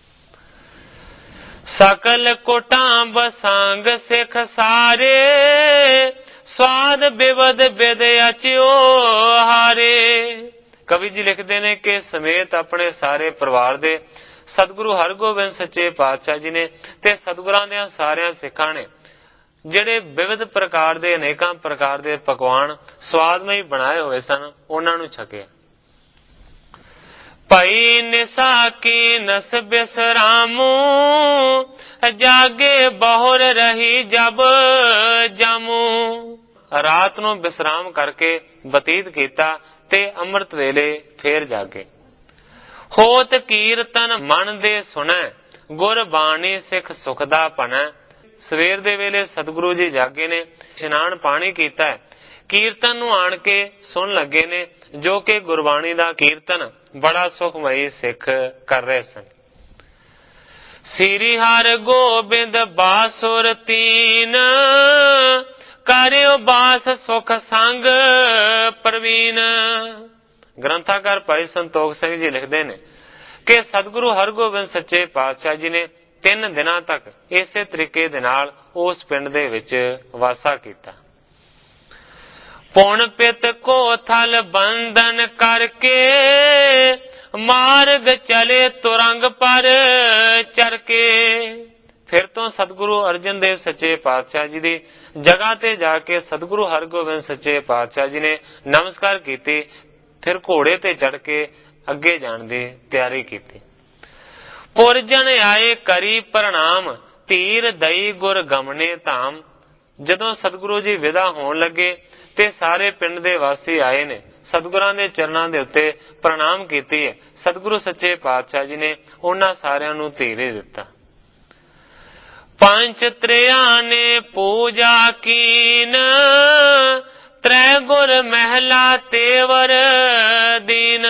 ਸਕਲ ਕੋਟਾਂਬ ਸੰਗ ਸਿੱਖ ਸਾਰੇ, ਸਵਾਦ ਬਿਵਦ ਬਿਦ ਅਚਿਓ ਹਾਰੇ। ਕਵੀ ਜੀ ਲਿਖਦੇ ਨੇ ਕਿ ਸਮੇਤ ਆਪਣੇ ਸਾਰੇ ਪਰਿਵਾਰ ਦੇ ਸਤਿਗੁਰੂ ਹਰਗੋਬਿੰਦ ਸੱਚੇ ਪਾਤਸ਼ਾਹ ਜੀ ਨੇ ਤੇ ਸਤਿਗੁਰਾਂ ਦੇ ਸਾਰਿਆਂ ਸਿੱਖਾਂ ਨੇ ਜਿਹੜੇ ਵਿਵਿਧ ਪ੍ਰਕਾਰ ਦੇ ਅਨੇਕਾਂ ਪ੍ਰਕਾਰ ਦੇ ਪਕਵਾਨ ਸਵਾਦਮਈ ਬਣਾਏ ਹੋਏ ਸਨ, ਉਹਨਾਂ ਨੂੰ ਛਕਿਆ। ਭਈ ਨਿਸਾ ਕੀ ਨਸ ਬਿਸਰਾਮੂ, ਜਾਗੇ ਬਹੁਰ ਰਹੀ ਜਬ ਜਾਮੂ। ਰਾਤ ਨੂੰ ਵਿਸਰਾਮ ਕਰਕੇ ਬਤੀਤ ਕੀਤਾ ਤੇ ਅੰਮ੍ਰਿਤ ਵੇਲੇ ਫੇਰ ਜਾਗੇ। ਹੋਤ ਕੀਰਤਨ ਮਨ ਦੇ ਸੁਣੈ, ਗੁਰ ਬਾਣੀ ਸਿੱਖ ਸੁਖ ਦਾ ਭਣੈ। ਸਵੇਰ ਦੇ ਵੇਲੇ ਸਤਿਗੁਰੂ ਜੀ ਜਾਗੇ ਨੇ, ਇਸ਼ਨਾਨ ਪਾਣੀ ਕੀਤਾ, ਕੀਰਤਨ ਨੂੰ ਆਣ ਕੇ ਸੁਣ ਲੱਗੇ ਨੇ, ਜੋ ਕਿ ਗੁਰਬਾਣੀ ਦਾ ਕੀਰਤਨ ਬੜਾ ਸੁਖਮਈ ਸਿੱਖ ਕਰ ਰਹੇ ਸਨ। ਸ੍ਰੀ ਹਰਿ ਗੋਬਿੰਦ ਬਾਸੁਰ ਤੀਨ, ਕਰਿਓ ਬਾਸ ਸੁਖ ਸੰਗ ਪ੍ਰਵੀਨ। ਗ੍ਰੰਥਾਕਾਰ ਭਾਈ ਸੰਤੋਖ ਸਿੰਘ ਜੀ ਲਿਖਦੇ ਨੇ ਕਿ ਸਤਿਗੁਰੂ ਹਰਗੋਬਿੰਦ ਸੱਚੇ ਪਾਤਸ਼ਾਹ ਜੀ ਨੇ ਤਿੰਨ ਦਿਨਾਂ ਤੱਕ ਇਸੇ ਤਰੀਕੇ ਦੇ ਨਾਲ ਉਸ ਪਿੰਡ ਦੇ ਵਿੱਚ ਵਾਸਾ ਕੀਤਾ। ਪੁਣ ਪਿਤ ਕੋ ਥਲ ਬੰਧਨ ਕਰਕੇ, ਮਾਰਗ ਚਲੇ ਤੁਰੰਗ ਪਰ ਚਰਕੇ। ਫਿਰ ਤੋਂ ਸਤਿਗੁਰੂ ਅਰਜਨ ਦੇਵ ਸੱਚੇ ਪਾਤਸ਼ਾਹ ਜੀ ਦੀ ਜਗ੍ਹਾ ਤੇ ਜਾ ਕੇ ਸਤਿਗੁਰੂ ਹਰਗੋਬਿੰਦ ਸੱਚੇ ਪਾਤਸ਼ਾਹ ਜੀ ਨੇ ਨਮਸਕਾਰ ਕੀਤੀ, ਫਿਰ ਘੋੜੇ ਤੇ ਚੜ ਕੇ ਅੱਗੇ ਜਾਣ ਦੀ ਤਿਆਰੀ ਕੀਤੀ। ਪੁਰਜਨ ਆਏ ਕਰੀ ਪ੍ਰਣਾਮ, ਧੀਰ ਦਈ ਗੁਰ ਗਮਨੇ ਧਾਮ। ਜਦੋਂ ਸਤਿਗੁਰੂ ਜੀ ਵਿਦਾ ਹੋਣ ਲੱਗੇ ਤੇ ਸਾਰੇ ਪਿੰਡ ਦੇ ਵਾਸੀ ਆਏ ਨੇ, ਸਤਿਗੁਰਾਂ ਦੇ ਚਰਨਾਂ ਦੇ ਉੱਤੇ ਪ੍ਰਣਾਮ ਕੀਤੀ ਹੈ। ਸਤਿਗੁਰੂ ਸੱਚੇ ਪਾਤਸ਼ਾਹ ਜੀ ਨੇ ਉਹਨਾਂ ਸਾਰਿਆਂ ਨੂੰ ਧੀਰੇ ਦਿੱਤਾ। ਪੰਚ ਤ੍ਰਿਆ ਨੇ ਪੂਜਾ ਕੀਨ, ਤ੍ਰੈ ਗੁਰ ਮਹਿਲਾ ਤੇਵਰ ਦੀਨ।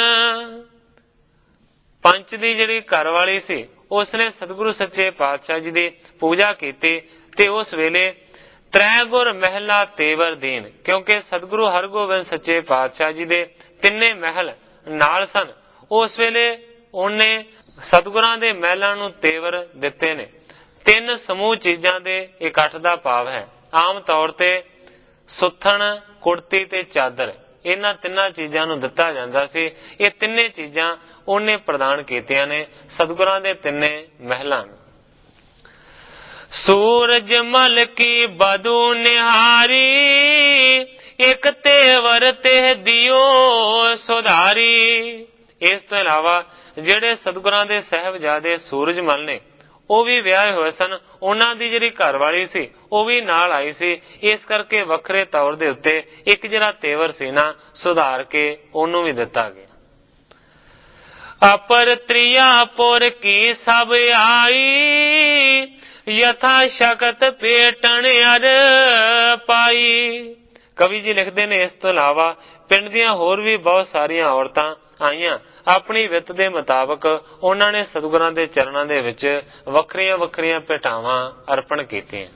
ਪੰਚ ਦੀ ਜਿਹੜੀ ਘਰ ਵਾਲੀ ਸੀ ਉਸਨੇ ਸਤਿਗੁਰੂ ਸੱਚੇ ਪਾਤਸ਼ਾਹ ਜੀ ਦੀ ਪੂਜਾ ਕੀਤੀ ਤੇ ਉਸ ਵੇਲੇ ਤ੍ਰੈ ਗੁਰ ਮਹਿਲਾ ਤੇਵਰ ਦੀਨ, ਕਿਉਂਕਿ ਸਤਿਗੁਰੂ ਹਰਗੋਬਿੰਦ ਸੱਚੇ ਪਾਤਸ਼ਾਹ ਜੀ ਦੇ ਤਿੰਨੇ ਮਹਿਲ ਨਾਲ ਸਨ। ਉਸ ਵੇਲੇ ਉਹਨੇ ਸਤਿਗੁਰਾਂ ਦੇ ਮਹਿਲਾਂ ਨੂੰ ਤੇਵਰ ਦਿੱਤੇ ਨੇ। ਤਿੰਨ ਸਮੂਹ ਚੀਜ਼ਾਂ ਦੇ ਇਕੱਠ ਦਾ ਭਾਵ ਹੈ। ਆਮ ਤੌਰ ਤੇ ਸੁੱਥਣ, ਕੁੜਤੀ ਤੇ ਚਾਦਰ, ਇਹਨਾਂ ਤਿੰਨਾਂ ਚੀਜ਼ਾਂ ਨੂੰ ਦਿੱਤਾ ਜਾਂਦਾ ਸੀ। ਇਹ ਤਿੰਨੇ ਚੀਜ਼ਾਂ ਉਹਨੇ ਪ੍ਰਦਾਨ ਕੀਤੀਆਂ ਨੇ ਸਤਿਗੁਰਾਂ ਦੇ ਤਿੰਨੇ ਮਹਿਲਾਂ ਨੂੰ। ਸੂਰਜ ਮਲ ਕੀ ਬਦੂ ਨਿਹਾਰੀ, ਇੱਕ ਤੇਵਰ ਤੇ ਦਿਓ ਸੁਧਾਰੀ। ਇਸ ਤੋਂ ਇਲਾਵਾ ਜਿਹੜੇ ਸਤਿਗੁਰਾਂ ਦੇ ਸਾਹਿਬਜ਼ਾਦੇ ਸੂਰਜ ਮਲ ਨੇ ਉਹ ਵੀ ਵਿਆਹੇ ਹੋਏ ਸਨ। ਉਹਨਾਂ ਦੀ ਜਿਹੜੀ ਘਰ ਵਾਲੀ ਸੀ ਉਹ ਵੀ ਨਾਲ ਆਈ ਸੀ। ਇਸ ਕਰਕੇ ਵੱਖਰੇ ਤੌਰ ਦੇ ਉੱਤੇ ਇੱਕ ਜਿਹੜਾ ਤੇਵਰ ਸੀ ਨਾ, ਸੁਧਾਰ ਕੇ ਉਹਨੂੰ ਵੀ ਦਿੱਤਾ ਗਿਆ। ਅਪਰ ਤ੍ਰਿਆ ਪੁਰ ਕੀ ਸਭ ਆਈ, ਯਥਾ ਸ਼ਕਤ ਪੇਟਣ ਅਰ ਪਾਈ। ਕਵੀ ਜੀ ਲਿਖਦੇ ਨੇ ਇਸ ਤੋਂ ਇਲਾਵਾ ਪਿੰਡ ਦੀਆਂ ਹੋਰ ਵੀ ਬਹੁਤ ਸਾਰੀਆਂ ਔਰਤਾਂ ਆਈਆਂ। ਆਪਣੀ ਵਿੱਤ ਦੇ ਮੁਤਾਬਕ ਉਹਨਾਂ ਨੇ ਸਤਿਗੁਰਾਂ ਦੇ ਚਰਨਾਂ ਦੇ ਵਿੱਚ ਵੱਖਰੀਆਂ ਵੱਖਰੀਆਂ ਭੇਟਾਵਾਂ ਅਰਪਣ ਕੀਤੀਆਂ।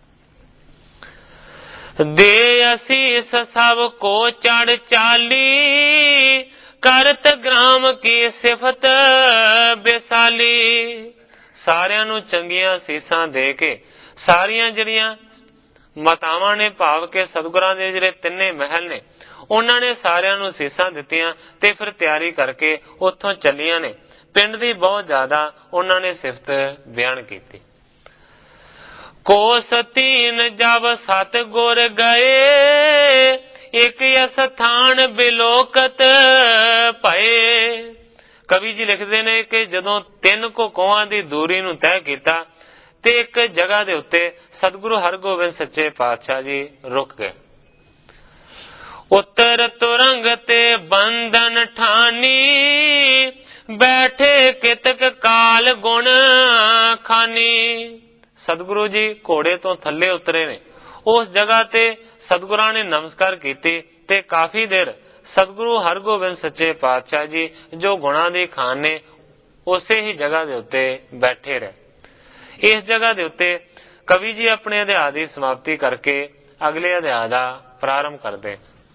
ਦੇ ਅਸੀਸ ਸਭ ਕੋ ਚੜ ਚਾਲੀ, ਕਰਤ ਗ੍ਰਾਮ ਕੀ ਸਿਫਤ ਬੇਸਾਲੀ। ਸਾਰਿਆਂ ਨੂੰ ਚੰਗੀਆਂ ਸੀਸਾਂ ਦੇ ਕੇ ਸਾਰੀਆਂ ਜਿਹੜੀਆਂ ਮਾਤਾਵਾਂ ਨੇ, ਭਾਵ ਕੇ ਸਤਿਗੁਰਾਂ ਦੇ ਜਿਹੜੇ ਤਿੰਨੇ ਮਹਿਲ ਨੇ, ਉਹਨਾਂ ਨੇ ਸਾਰਿਆਂ ਨੂੰ ਸੀਸਾਂ ਦਿੱਤੀਆਂ ਤੇ ਫਿਰ ਤਿਆਰੀ ਕਰਕੇ ਉੱਥੋਂ ਚੱਲੀਆਂ ਨੇ। ਪਿੰਡ ਦੀ ਬਹੁਤ ਜ਼ਿਆਦਾ ਉਹਨਾਂ ਨੇ ਸਿਫਤ ਬਿਆਨ ਕੀਤੀ। ਕੋਸ ਤੀਨ ਜਬ ਸਤ ਗੁਰ ਗਏ, एक अस्थान बिलोकत भये। कवि जी लिखते ने कि जदों तीन को कोहां दी दूरी नूं तय कीता ते एक जगह दे उत्ते सतगुरु हरगोबिंद सच्चे पातशाह जी रुक गए। उत्तर तुरंग ते बंधन ठानी बैठे कितक काल गुण खानी। सतगुरु जी घोड़े तो थले उतरे ने। उस जगह ते सतगुरां ने नमस्कार कीती ते काफी देर सतगुरु हरगोबिंद सच्चे पातशाह जी जो गुणा दी खान ने उसे ही जगह दे उत्ते बैठे रहे। इस जगह दे उत्ते कवि जी अपने अध्याय की समाप्ति करके अगले अध्याय का प्रारंभ करते।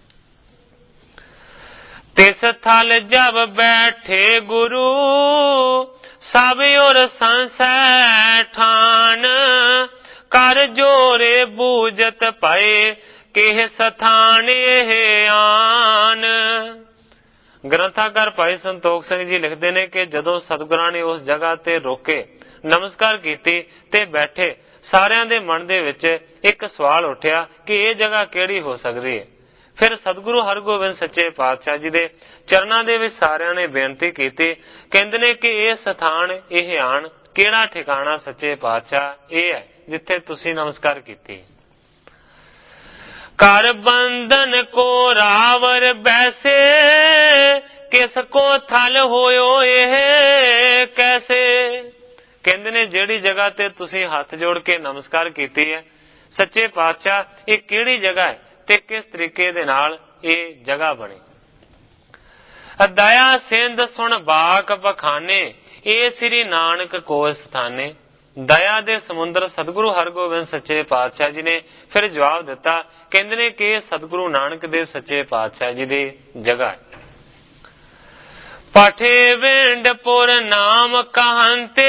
तिस थल जब बैठे गुरु सब और संसय ठान कर जोरे बूझत पाए के स्थान ये आन। ग्रंथाकार भाई संतोख सिंह जी लिखते ने कि जदों सतगुरां ने उस जगह ते रोके नमस्कार कीती ते बैठे सारियां दे मन दे विच एक सवाल उठिया कि यह जगह केड़ी हो सकदी है। फिर सतगुरु हरगोबिंद सच्चे पातशाह जी दे चरनां दे विच सारियां ने बेनती कीती। कहंदे ने कि यह स्थान यह आन केड़ा ठिकाना सच्चे पातशाह यह है जिथे तुसीं नमस्कार कीती। कर बंधन को रावर बैसे किसको थल होयो यह कैसे। कहंदे ने जेड़ी जगह ते तुसीं हथ जोड़ के नमस्कार कीती है सच्चे पातशाह ये केड़ी जगह है ते किस तरीके दे नाल ये जगह बनी। दया सिंध सुन बाक बखाने ए श्री नानक को स्थाने। दया दे समुद्र सतगुरु हरगोबिंद सच्चे पातशाह जी ने फिर जवाब दिता। कहंदे ने कि सतगुरु नानक दे सच्चे पातशाह जी दी जगह है। पठे वेंडपुर नाम कहंते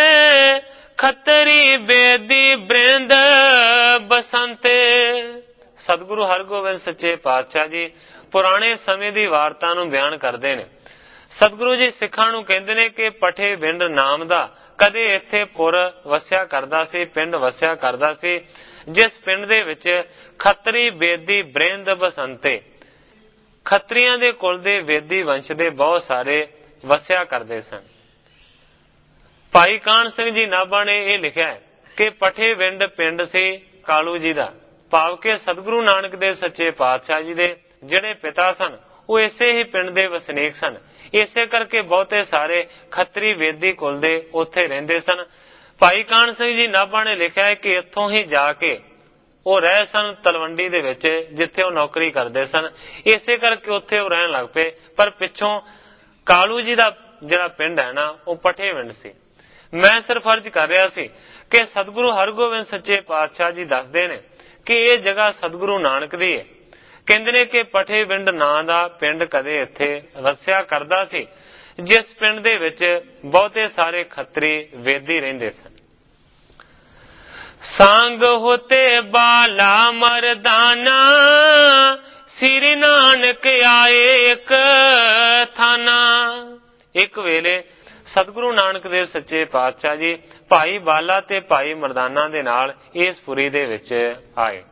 खतरी बेदी बृंद बसंते। सतगुरु हरगोबिंद सच्चे पातशाह जी पुराने समय की वार्ता नूं बयान करते ने। सतगुरु जी सिखां नूं कहंदे ने कि पठे विंड नाम दा कदे इत्थे पुर वसिया करदा सी, पिंड वसिया करदा सी, जिस पिंड दे विच खतरी बेदी बृंद बसंते खतरियां दे कुल दे वेदी वंश दे बहुत सारे वसिया करते सन। भाई कान सिंह जी नाभा ने यह लिखा है कि पठे विंड पिंड से कालू जी का भाव के सतगुरु नानक देव सच्चे पातशाह जी दे जिहड़े पिता सन वो इसे ही पिंड दे वसनीक सन। इसे करके बहुते सारे खतरी वेदी कुल दे उत्थे रहिंदे सन। भाई कान सिंह जी नाभा ने लिखा है कि इत्थों ही जाके वो रह सन तलवंडी दे विच जिथे वो नौकरी करते सन। इसे करके उत्थे वो रहन लग पे। पर पिछों कालू जी का जिहड़ा पिंड है ना वो पठे विंड सी। मैं सिर्फ अर्ज कर रहा सी कि सतगुरु हरगोबिंद सच्चे पातशाह जी दसदे ने कि यह जगह सतगुरु नानक दी है। कहंदे ने कि पठे विंड नां दा पिंड कदे इत्थे वसिया करदा सी जिस पिंड दे विच बहुते सारे खतरी वेदी रहिंदे सन। संग होते बाला मरदाना श्री नानक आए एक थाना। एक वेले सतगुरु नानक देव सच्चे पातशाह जी भाई बाला ते भाई मरदाना दे नाल इस पुरी दे विच आए।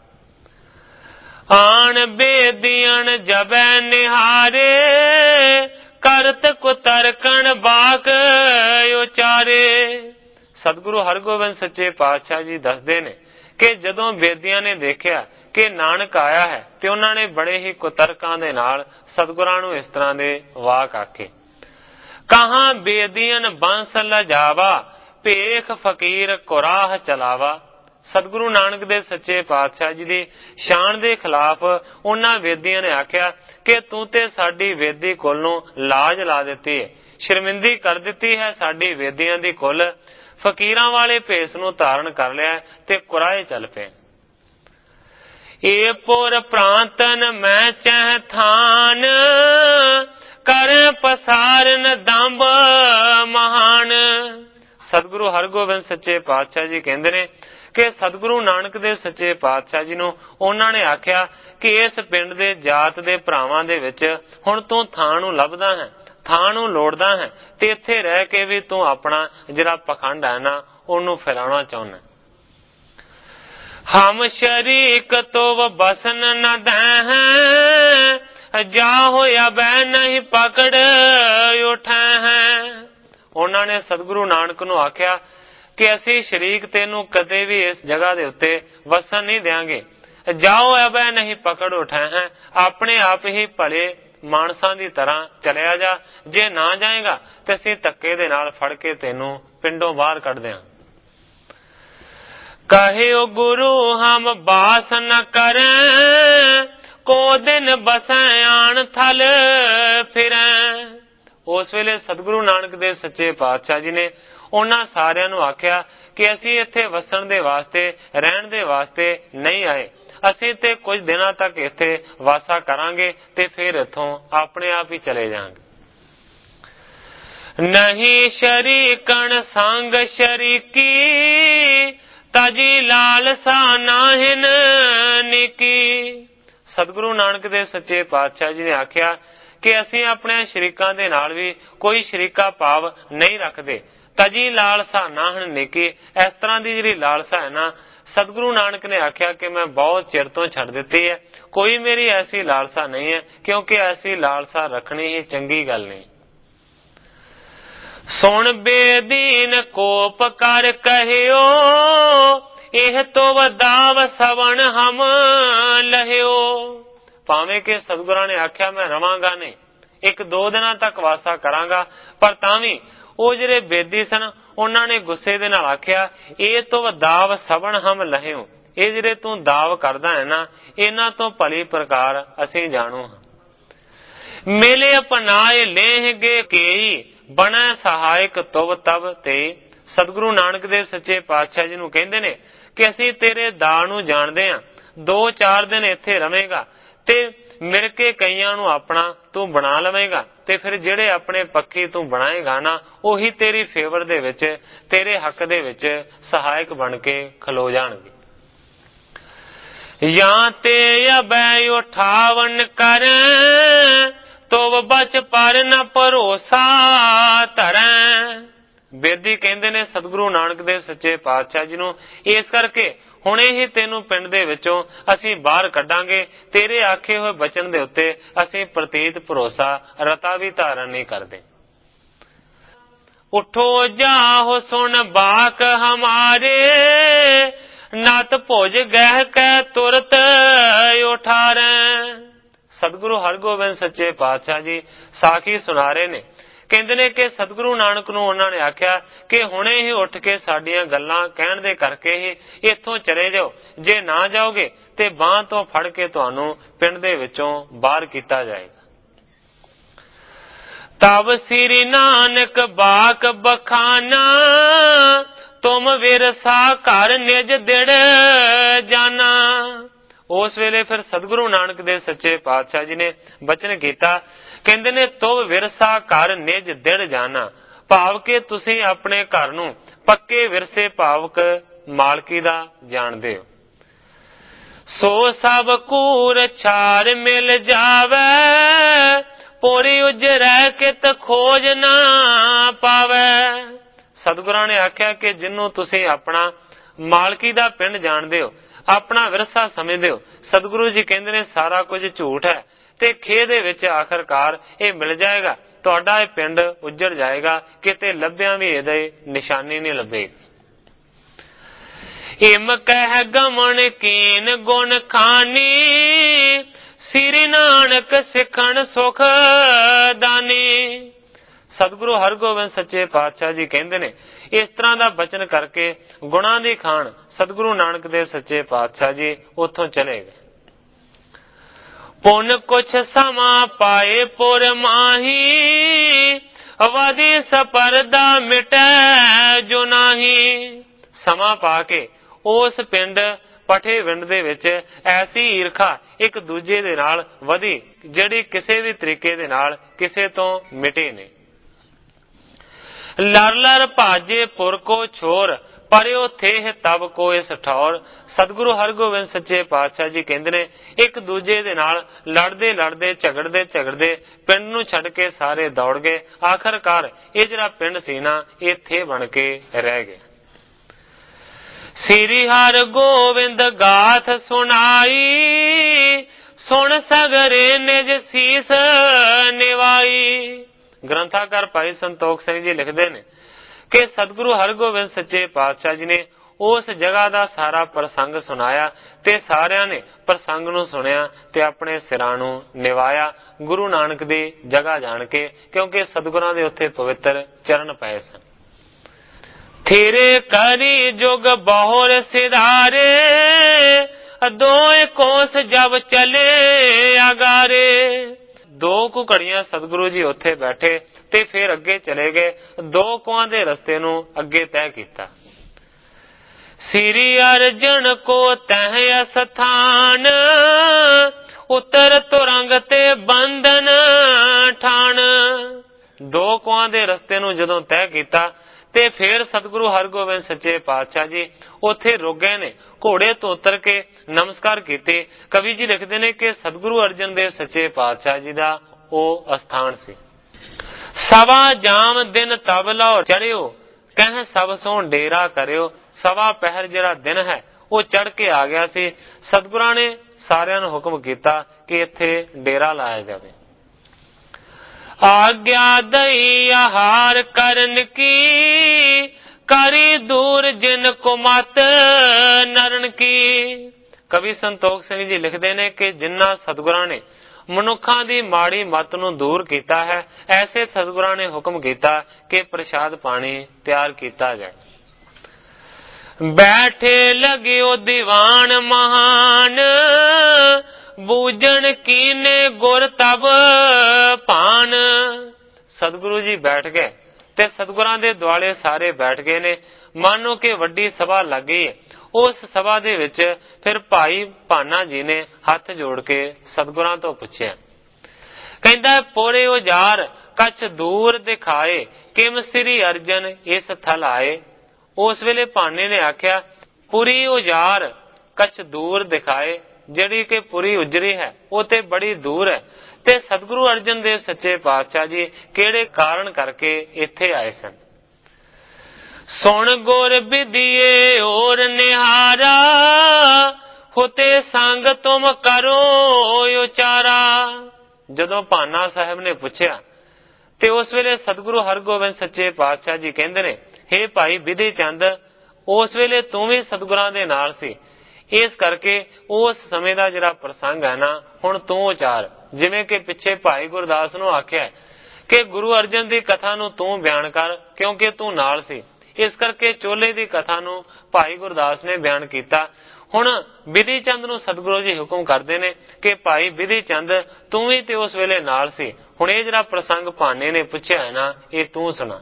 आन बेदियन जबै निहारे करत कुतरकन बाक उचारे। सतगुरु हरगोबिंद सच्चे पातशाह जी दसदे ने कि जदों बेदियां ने देखिया कि नानक आया है ते उन्हां ने बड़े ही कुतरकां दे नाल सतगुरां नूं इस तरह दे वाक आखे। कहां बेदियन बंस लजावा भेख फकीर कुराह चलावा। सतगुरु नानक देव सच्चे पातशाह जी दी शान दे खिलाफ उन्हां वेदियां ने आख्या कि तू ते साडी वेदी कुल नूं लाज ला दित्ती है, शर्मिंदी कर दित्ती है साडी वेदियां दी कुल। फकीरां वाले भेस नूं धारण कर लिया ते कुराए चल पे। ए पुर प्रांतन मैं चह थान कर पसारन दंब महान। सतगुरु हरगोबिंद सच्चे पातशाह जी कहंदे ने कि सतगुरु नानक देव सच्चे पातशाह जी नूं उन्हां ने आख्या कि इस पिंड दे जात दे भरावां दे विच हुण तूं थां नूं लभदा है, थां नूं लोड़दा है ते इत्थे रह के भी तूं अपना जिहड़ा पखंड है ना उहनूं फैलाउणा चाहुंदा। हम शरीक तो वह बसन न दें, जा होया बह नहीं पकड़ उठे हैं। ਉਹਨਾਂ ਨੇ ਸਤਿਗੁਰੂ ਨਾਨਕ ਨੂੰ ਆਖਿਆ ਕਿ ਅਸੀਂ ਸ਼ਰੀਕ ਤੈਨੂੰ ਕਦੇ ਵੀ ਇਸ ਜਗ੍ਹਾ ਦੇ ਉੱਤੇ ਵਸਣ ਨਹੀਂ ਦਿਆਂਗੇ। ਜਾਓ ਅਬੈ ਨਹੀਂ ਪਕੜ ਉਠੇ ਹੈ, ਆਪਣੇ ਆਪ ਹੀ ਭਲੇ ਮਾਨਸਾਂ ਦੀ ਤਰ੍ਹਾਂ ਚਲਿਆ ਜਾ। ਜੇ ਨਾ ਜਾਏਗਾ ਤੇ ਅਸੀਂ ਧੱਕੇ ਦੇ ਨਾਲ ਫੜ ਕੇ ਤੈਨੂੰ ਪਿੰਡੋਂ ਬਾਹਰ ਕੱਢ ਦਿਆਂ। ਕਹਿਓ ਗੁਰੂ ਹਮ ਬਾਸ ਨ ਕਰੇ, ਕੋ ਦਿਨ ਬਸੈ ਆਣ ਥਲ ਫਿਰੈ। ਉਸ ਵੇਲੇ ਸਤਿਗੁਰੂ ਨਾਨਕ ਦੇਵ ਸੱਚੇ ਪਾਤਸ਼ਾਹ ਜੀ ਨੇ ਉਹਨਾਂ ਸਾਰਿਆਂ ਨੂੰ ਆਖਿਆ ਕਿ ਅਸੀਂ ਇੱਥੇ ਵਸਣ ਦੇ ਵਾਸਤੇ, ਰਹਿਣ ਦੇ ਵਾਸਤੇ ਨਹੀਂ ਆਏ। ਅਸੀਂ ਤੇ ਕੁਝ ਦਿਨਾਂ ਤੱਕ ਇੱਥੇ ਵਾਸਾ ਕਰਾਂਗੇ ਤੇ ਫਿਰ ਇੱਥੋਂ ਆਪਣੇ ਆਪ ਹੀ ਚਲੇ ਜਾਵਾਂਗੇ। ਨਹੀਂ ਸ਼ਰੀਕਣ ਸੰਗ ਸ਼ਰੀਕੀ, ਤਾਜੀ ਲਾਲਸਾ ਨਾਹਿਨ ਨਿਕੀ। ਸਤਿਗੁਰੂ ਨਾਨਕ ਦੇਵ ਸੱਚੇ ਪਾਤਸ਼ਾਹ ਜੀ ਨੇ ਆਖਿਆ ਕਿ ਅਸੀਂ ਆਪਣੇ ਸ਼ਰੀਕਾਂ ਦੇ ਨਾਲ ਵੀ ਕੋਈ ਸ਼ਰੀਕਾ ਭਾਵ ਨਹੀਂ ਰੱਖਦੇ। ਤਜੀ ਲਾਲਸਾ ਨਾਹਨ ਨਿਕੀ, ਇਸ ਤਰ੍ਹਾਂ ਦੀ ਜਿਹੜੀ ਲਾਲਸਾ ਹੈ ਨਾ, ਸਤਿਗੁਰੂ ਨਾਨਕ ਨੇ ਆਖਿਆ ਕਿ ਮੈਂ ਬਹੁਤ ਚਿਰ ਤੋਂ ਛੱਡ ਦਿੱਤੀ ਹੈ। ਕੋਈ ਮੇਰੀ ਐਸੀ ਲਾਲਸਾ ਨਹੀਂ ਹੈ, ਕਿਉਂਕਿ ਐਸੀ ਲਾਲਸਾ ਰੱਖਣੀ ਹੀ ਚੰਗੀ ਗੱਲ ਨਹੀਂ। ਸੁਣ ਬੇਦੀਨ ਕੋਪ ਕਰ ਕਹਿਓ, ਇਹ ਤੋਂ ਵਧਾਵ ਸਵਣ ਹਮ ਲਹਿਓ। ਭਾਵੇਂ ਕਿ ਸਤਿਗੁਰਾਂ ਨੇ ਆਖਿਆ ਮੈਂ ਰਵਾਂਗਾ ਨਹੀਂ, ਇੱਕ ਦੋ ਦਿਨਾਂ ਤੱਕ ਵਾਸਾ ਕਰਾਂਗਾ, ਪਰ ਤਾਂ ਵੀ ਉਹ ਜਿਹੜੇ ਬੇਦੀ ਸਨ ਉਹਨਾਂ ਨੇ ਗੁੱਸੇ ਦੇ ਨਾਲ ਆਖਿਆ ਇਹ ਤੋਂ ਦਾਵ ਸਵਣ ਹਮ ਲਹਿਓ, ਇਹ ਜਿਹੜੇ ਤੂੰ ਦਾਵ ਕਰਦਾ ਹੈ ਨਾ, ਇਹਨਾਂ ਤੋਂ ਭਲੀ ਪ੍ਰਕਾਰ ਅਸੀਂ ਜਾਣੂ ਹਾਂ। ਮੇਲੇ ਅਪਨਾਏ ਲੇਹਗੇ ਕੇਈ, ਬਣੈ ਸਹਾਇਕ ਤੁਵ ਤਬ ਤੇ। ਸਤਿਗੁਰੂ ਨਾਨਕ ਦੇਵ ਸੱਚੇ ਪਾਤਸ਼ਾਹ ਜੀ ਨੂੰ ਕਹਿੰਦੇ ਨੇ ਕਿ ਅਸੀਂ ਤੇਰੇ ਦਾਅ ਨੂੰ ਜਾਣਦੇ ਹਾਂ। ਦੋ ਚਾਰ ਦਿਨ ਇੱਥੇ ਰਵੇਂਗਾ ਤੇ ਮਿਲ ਕੇ ਕਈਆਂ ਨੂੰ ਆਪਣਾ ਤੂੰ ਬਣਾ ਲਵੇਂਗਾ, ਤੇ ਫਿਰ ਜਿਹੜੇ ਆਪਣੇ ਪੱਖੀ ਤੂੰ ਬਣਾਏਗਾ ਨਾ, ਉਹੀ ਤੇਰੀ ਫੇਵਰ ਦੇ ਵਿੱਚ, ਤੇਰੇ ਹੱਕ ਦੇ ਵਿੱਚ ਸਹਾਇਕ ਬਣ ਕੇ ਖਲੋ ਜਾਣਗੇ। ਜਾਂ ਤੇ ਅਬੈ ਉਠਾਵਨ ਕਰ, ਤੋ ਬਚ ਪਰ ਨ ਭਰੋਸਾ ਧਰੈ। ਬੇਦੀ ਕਹਿੰਦੇ ਨੇ ਸਤਿਗੁਰੂ ਨਾਨਕ ਦੇਵ ਸੱਚੇ ਪਾਤਸ਼ਾਹ ਜੀ ਨੂੰ, ਇਸ ਕਰਕੇ ਹੁਣੇ ਹੀ ਤੈਨੂੰ ਪਿੰਡ ਦੇ ਵਿੱਚੋਂ ਅਸੀਂ ਬਾਹਰ ਕੱਢਾਂਗੇ। ਤੇਰੇ ਆਖੇ ਹੋਏ ਬਚਨ ਦੇ ਉੱਤੇ ਅਸੀਂ ਪ੍ਰਤੀਤ ਭਰੋਸਾ ਰਤਾ ਵੀ ਧਾਰਨ ਨਹੀਂ ਕਰਦੇ। ਉਠੋ ਜਾਹੋ ਸੁਣ ਬਾਕ ਹਮਾਰੇ, ਨਤ ਭੁਜ ਗਹਿ ਕੈ ਤੁਰਤ ਉਠਾਰੈ। ਸਤਿਗੁਰੂ ਹਰਗੋਬਿੰਦ ਸੱਚੇ ਪਾਤਸ਼ਾਹ ਜੀ ਸਾਖੀ ਸੁਣਾ ਰਹੇ ਨੇ। ਕਹਿੰਦੇ ਨੇ ਕਿ ਸਤਿਗੁਰੂ ਨਾਨਕ ਨੂੰ ਉਹਨਾਂ ਨੇ ਆਖਿਆ ਕਿ ਹੁਣੇ ਹੀ ਉੱਠ ਕੇ ਸਾਡੀਆਂ ਗੱਲਾਂ ਕਹਿਣ ਦੇ ਕਰਕੇ ਹੀ ਇੱਥੋਂ ਚਲੇ ਜਾਓ। ਜੇ ਨਾ ਜਾਓਗੇ ਤੇ ਬਾਂਹ ਤੋਂ ਫੜ ਕੇ ਤੁਹਾਨੂੰ ਪਿੰਡ ਦੇ ਵਿੱਚੋਂ ਬਾਹਰ ਕੀਤਾ ਜਾਏਗਾ। ਤਬ ਸ੍ਰੀ ਨਾਨਕ ਬਾਕ ਬਖਾਨਾ, ਤੁਮ ਵਿਰਸਾ ਘਰ ਨਿਜ ਦਿੜ ਜਾਨਾ। ਉਸ ਵੇਲੇ ਫਿਰ ਸਤਿਗੁਰੂ ਨਾਨਕ ਦੇਵ ਸੱਚੇ ਪਾਤਸ਼ਾਹ ਜੀ ਨੇ ਬਚਨ ਕੀਤਾ, ਕਹਿੰਦੇ ਨੇ ਤੁਮ ਵਿਰਸਾ ਘਰ ਨਿਜ ਦਿੜ ਜਾਨਾ, ਭਾਵ ਕਿ ਤੁਸੀਂ ਆਪਣੇ ਘਰ ਨੂੰ ਪੱਕੇ ਵਿਰਸੇ ਭਾਵਕ ਮਾਲਕੀ ਦਾ ਜਾਣਦੇ ਹੋ। ਸੋ ਸਭ ਕੂਰ ਛਾਰ ਮਿਲ ਜਾਵੇ, ਪੂਰੀ ਉਜਰੈ ਕਿਤ ਖੋਜ ਨਾ ਪਾਵੇ। ਸਤਿਗੁਰਾਂ ਨੇ ਆਖਿਆ ਕਿ ਜਿਹਨੂੰ ਤੁਸੀਂ ਆਪਣਾ ਮਾਲਕੀ ਦਾ ਪਿੰਡ ਜਾਣਦੇ ਹੋ, ਆਪਣਾ ਵਿਰਸਾ ਸਮਝਦੇ ਹੋ, ਸਤਿਗੁਰੂ ਜੀ ਕਹਿੰਦੇ ਨੇ ਸਾਰਾ ਕੁਝ ਝੂਠ ਹੈ ਤੇ ਖੇਹ ਦੇ ਵਿੱਚ ਆਖਰਕਾਰ ਇਹ ਮਿਲ ਜਾਏਗਾ। ਤੁਹਾਡਾ ਇਹ ਪਿੰਡ ਉੱਜੜ ਜਾਏਗਾ, ਕਿਤੇ ਲੱਭਿਆਂ ਵੀ ਇਹਦੇ ਨਿਸ਼ਾਨੀ ਨਹੀਂ ਲੱਭੇਗੀ। ਹਿਮ ਕਹਿ ਗਮਨ ਕੀਨ ਗੁਣ ਖਾਨੀ, ਸ੍ਰੀ ਨਾਨਕ ਸਿੱਖਣ ਸੁਖ ਦਾਨੀ। ਸਤਿਗੁਰੂ ਹਰਗੋਬਿੰਦ ਸੱਚੇ ਪਾਤਸ਼ਾਹ ਜੀ ਕਹਿੰਦੇ ਨੇ ਇਸ ਤਰ੍ਹਾਂ ਦਾ ਬਚਨ ਕਰਕੇ ਗੁਣਾਂ ਦੀ ਖਾਣ ਸਤਿਗੁਰੂ ਨਾਨਕ ਦੇਵ ਸੱਚੇ ਪਾਤਸ਼ਾਹ ਜੀ ਉੱਥੋਂ ਚਲੇ ਗਏ। ਪੁਨ ਕੁਛ ਸਮਾਂ ਪਾਏ ਪੁਰ ਮਾਹੀ, ਵਾਦੀ ਸਪਰਦਾ ਮਿਟੈ ਜੋ ਨਾਹੀ। ਸਮਾਂ ਪਾ ਕੇ ਉਸ ਪਿੰਡ ਪਠੇ ਵਿੰਡ ਦੇ ਵਿੱਚ ਐਸੀ ਈਰਖਾ ਇੱਕ ਦੂਜੇ ਦੇ ਨਾਲ ਵਧੀ ਜਿਹੜੀ ਕਿਸੇ ਵੀ ਤਰੀਕੇ ਦੇ ਨਾਲ ਕਿਸੇ ਤੋਂ ਮਿਟੇ ਨਹੀਂ। ਲਰ ਲਰ ਭਾਜੇ ਪੁਰ ਕੋ ਛੋਰ, ਪਰਿਓ ਥੇਹ ਤਬ ਕੋਇ ਸਠੌਰ। ਸਤਿਗੁਰੂ ਹਰਗੋਬਿੰਦ ਸੱਚੇ ਪਾਤਸ਼ਾਹ ਜੀ ਕਹਿੰਦੇ ਨੇ ਇੱਕ ਦੂਜੇ ਦੇ ਨਾਲ ਲੜਦੇ ਲੜਦੇ ਝਗੜਦੇ ਝਗੜਦੇ ਪਿੰਡ ਨੂੰ ਛੱਡ ਕੇ ਸਾਰੇ ਦੌੜ ਗਏ। ਆਖਰਕਾਰ ਇਹ ਜਿਹੜਾ ਪਿੰਡ ਸੀ ਨਾ, ਇਹ ਥੇ ਬਣ ਕੇ ਰਹਿ ਗਿਆ। ਸ੍ਰੀ ਹਰਿ ਗੋਬਿੰਦ ਗਾਥ ਸੁਣਾਈ, ਸੁਣ ਸਗਰੇ ਨਿਜ ਸੀਸ ਨਿਵਾਈ। ਗ੍ਰੰਥਾਕਾਰ ਭਾਈ ਸੰਤੋਖ ਸਿੰਘ ਜੀ ਲਿਖਦੇ ਨੇ ਕਿ ਸਤਿਗੁਰੂ ਹਰਗੋਬਿੰਦ ਸੱਚੇ ਪਾਤਸ਼ਾਹ ਜੀ ਨੇ ਉਸ ਜਗ੍ਹਾ ਦਾ ਸਾਰਾ ਪ੍ਰਸੰਗ ਸੁਣਾਇਆ ਤੇ ਸਾਰਿਆਂ ਨੇ ਪ੍ਰਸੰਗ ਨੂੰ ਸੁਣਿਆ ਤੇ ਆਪਣੇ ਸਿਰਾਂ ਨੂੰ ਨਿਵਾਇਆ ਗੁਰੂ ਨਾਨਕ ਦੀ ਜਗ੍ਹਾ ਜਾਣ ਕੇ, ਕਿਉਂਕਿ ਸਤਿਗੁਰਾਂ ਦੇ ਉੱਥੇ ਪਵਿੱਤਰ ਚਰਨ ਪਏ ਸਨ। ਥੀਰੇ ਕਰੀ ਜੁਗ ਬਹੁਰ ਸਿਧਾਰੇ, ਦੋਏ ਕੋਸ ਜਬ ਚਲੇ ਆਗਾਰੇ। ਦੋ ਕੁ ਘੜੀਆਂ ਸਤਿਗੁਰੂ ਜੀ ਉੱਥੇ ਬੈਠੇ ਤੇ ਫਿਰ ਅੱਗੇ ਚਲੇ ਗਏ। ਦੋ ਕੋਹਾਂ ਦੇ ਰਸਤੇ ਨੂੰ ਅੱਗੇ ਤੈਅ ਕੀਤਾ। ਸ੍ਰੀ ਅਰਜਨ ਕੋ ਤਹ ਅਸਥਾਨ, ਉਤਰ ਤੁਰੰਗ ਤੇ ਬੰਧਨ ਠਾਣ। ਦੋ ਕੋਹਾਂ ਦੇ ਰਸਤੇ ਨੂੰ ਜਦੋਂ ਤੈਅ ਕੀਤਾ ਤੇ ਫਿਰ ਸਤਿਗੁਰੂ ਹਰਗੋਬਿੰਦ ਸੱਚੇ ਪਾਤਸ਼ਾਹ ਜੀ ਉੱਥੇ ਰੁਕ ਗਏ ਨੇ। ਘੋੜੇ ਤੋਂ ਉਤਰ ਕੇ ਨਮਸਕਾਰ ਕੀਤੇ। ਕਵੀ ਜੀ ਲਿਖਦੇ ਨੇ ਕਿ ਸਤਿਗੁਰੂ ਅਰਜਨ ਦੇਵ ਸੱਚੇ ਪਾਤਸ਼ਾਹ ਜੀ ਦਾ ਉਹ ਅਸਥਾਨ ਸੀ। ਸਵਾ ਜਾਮ ਦਿਨ ਤਬ ਲਓ ਚੜਿਓ, ਕਹਿ ਸਭ ਸੋ ਡੇਰਾ ਕਰਿਓ। ਸਵਾ ਪਹਿਰ ਜਿਹੜਾ ਦਿਨ ਹੈ ਉਹ ਚੜ ਕੇ ਆ ਗਿਆ ਸੀ। ਸਤਿਗੁਰਾਂ ਨੇ ਸਾਰਿਆਂ ਨੂੰ ਹੁਕਮ ਕੀਤਾ ਕਿ ਇੱਥੇ ਡੇਰਾ ਲਾਇਆ ਜਾਵੇ। ਆਗਿਆ ਦਈ ਆਹਾਰ ਕਰਨ ਕੀ, ਕਰੀ ਦੂਰ ਜਿਨ ਕੋ ਮਤ ਨਰਨ ਕੀ। ਕਵੀ ਸੰਤੋਖ ਸਿੰਘ ਜੀ ਲਿਖਦੇ ਨੇ ਕਿ ਜਿਨ੍ਹਾਂ ਸਤਿਗੁਰਾਂ ਨੇ ਮਨੁੱਖਾਂ ਦੀ ਮਾੜੀ ਮਤ ਨੂੰ ਦੂਰ ਕੀਤਾ ਹੈ, ਐਸੇ ਸਤਿਗੁਰਾਂ ਨੇ ਹੁਕਮ ਕੀਤਾ ਕਿ ਪ੍ਰਸ਼ਾਦ ਪਾਣੀ ਤਿਆਰ ਕੀਤਾ ਜਾਏ। ਬੈਠੇ ਲਗਿਓ ਦੀਵਾਨ ਮਹਾਨ, ਬੂਝਣ ਕੀਨੇ ਗੁਰ ਤਬ ਭਾਨ। ਸਤਿਗੁਰੂ ਜੀ ਬੈਠ ਗਏ ਤੇ ਸਤਿਗੁਰਾਂ ਦੇ ਦੁਆਲੇ ਸਾਰੇ ਬੈਠ ਗਏ ਨੇ। ਮਾਨੋ ਕਿ ਵੱਡੀ ਸਭਾ ਲੱਗ ਗਈ ਹੈ। ਉਸ ਸਭਾ ਦੇ ਵਿੱਚ ਫਿਰ ਭਾਈ ਭਾਨਾ ਜੀ ਨੇ ਹੱਥ ਜੋੜ ਕੇ ਸਤਿਗੁਰਾਂ ਤੋਂ ਪੁੱਛਿਆ, ਕਹਿੰਦਾ ਪੋਰੇ ਉਜਾਰ ਕਛ ਦੂਰ ਦਿਖਾਏ, ਕਿਮ ਸ੍ਰੀ ਅਰਜਨ ਇਸ ਥਲ ਆਏ। ਉਸ ਵੇਲੇ ਭਾਨੇ ਨੇ ਆਖਿਆ ਪੁਰੀ ਉਜਾਰ ਕਛ ਦੂਰ ਦਿਖਾਏ, ਜਿਹੜੀ ਕਿ ਪੁਰੀ ਉਜਰੀ ਹੈ ਉਹ ਤੇ ਬੜੀ ਦੂਰ ਹੈ, ਤੇ ਸਤਿਗੁਰੂ ਅਰਜਨ ਦੇਵ ਸੱਚੇ ਪਾਤਸ਼ਾਹ ਜੀ ਕਿਹੜੇ ਕਾਰਨ ਕਰਕੇ ਇੱਥੇ ਆਏ ਸਨ। ਸੁਣ ਗੁਰ ਵਿਦੀਏ ਔਰ ਨਿਹਾਰਾ, ਹੋਤੇ ਸੰਗ ਤੁਮ ਕਰੋ ਉਚਾਰਾ। ਜਦੋਂ ਭਾਨਾ ਸਾਹਿਬ ਨੇ ਪੁੱਛਿਆ ਤੇ ਉਸ ਵੇਲੇ ਸਤਿਗੁਰੂ ਹਰਗੋਬਿੰਦ ਸੱਚੇ ਪਾਤਸ਼ਾਹ ਜੀ ਕਹਿੰਦੇ ਨੇ, ਹੇ ਭਾਈ ਵਿਧੀ ਚੰਦ, ਉਸ ਵੇਲੇ ਤੂੰ ਵੀ ਸਤਿਗੁਰਾਂ ਦੇ ਨਾਲ ਸੀ, ਇਸ ਕਰਕੇ ਉਸ ਸਮੇਂ ਦਾ ਜਿਹੜਾ ਪ੍ਰਸੰਗ ਹੈ ਨਾ ਹੁਣ ਤੂੰ ਉਚਾਰ। ਜਿਵੇਂ ਕਿ ਪਿੱਛੇ ਭਾਈ ਗੁਰਦਾਸ ਨੂੰ ਆਖਿਆ ਕਿ ਗੁਰੂ ਅਰਜਨ ਦੀ ਕਥਾ ਨੂੰ ਤੂੰ ਬਿਆਨ ਕਰ, ਕਿਉਂਕਿ ਤੂੰ ਨਾਲ ਸੀ। ਇਸ ਕਰਕੇ ਚੋਲੇ ਦੀ ਕਥਾ ਨੂੰ ਭਾਈ ਗੁਰਦਾਸ ਨੇ ਬਿਆਨ ਕੀਤਾ। ਹੁਣ ਵਿਧੀ ਚੰਦ ਨੂੰ ਸਤਿਗੁਰੂ ਜੀ ਹੁਕਮ ਕਰਦੇ ਨੇ ਕਿ ਭਾਈ ਵਿਧੀ ਚੰਦ, ਤੂੰ ਵੀ ਤੇ ਉਸ ਵੇਲੇ ਨਾਲ ਸੀ, ਹੁਣ ਇਹ ਜਿਹੜਾ ਪ੍ਰਸੰਗ ਭਾਨੇ ਨੇ ਪੁੱਛਿਆ ਹੈ ਨਾ ਇਹ ਤੂੰ ਸੁਣਾ।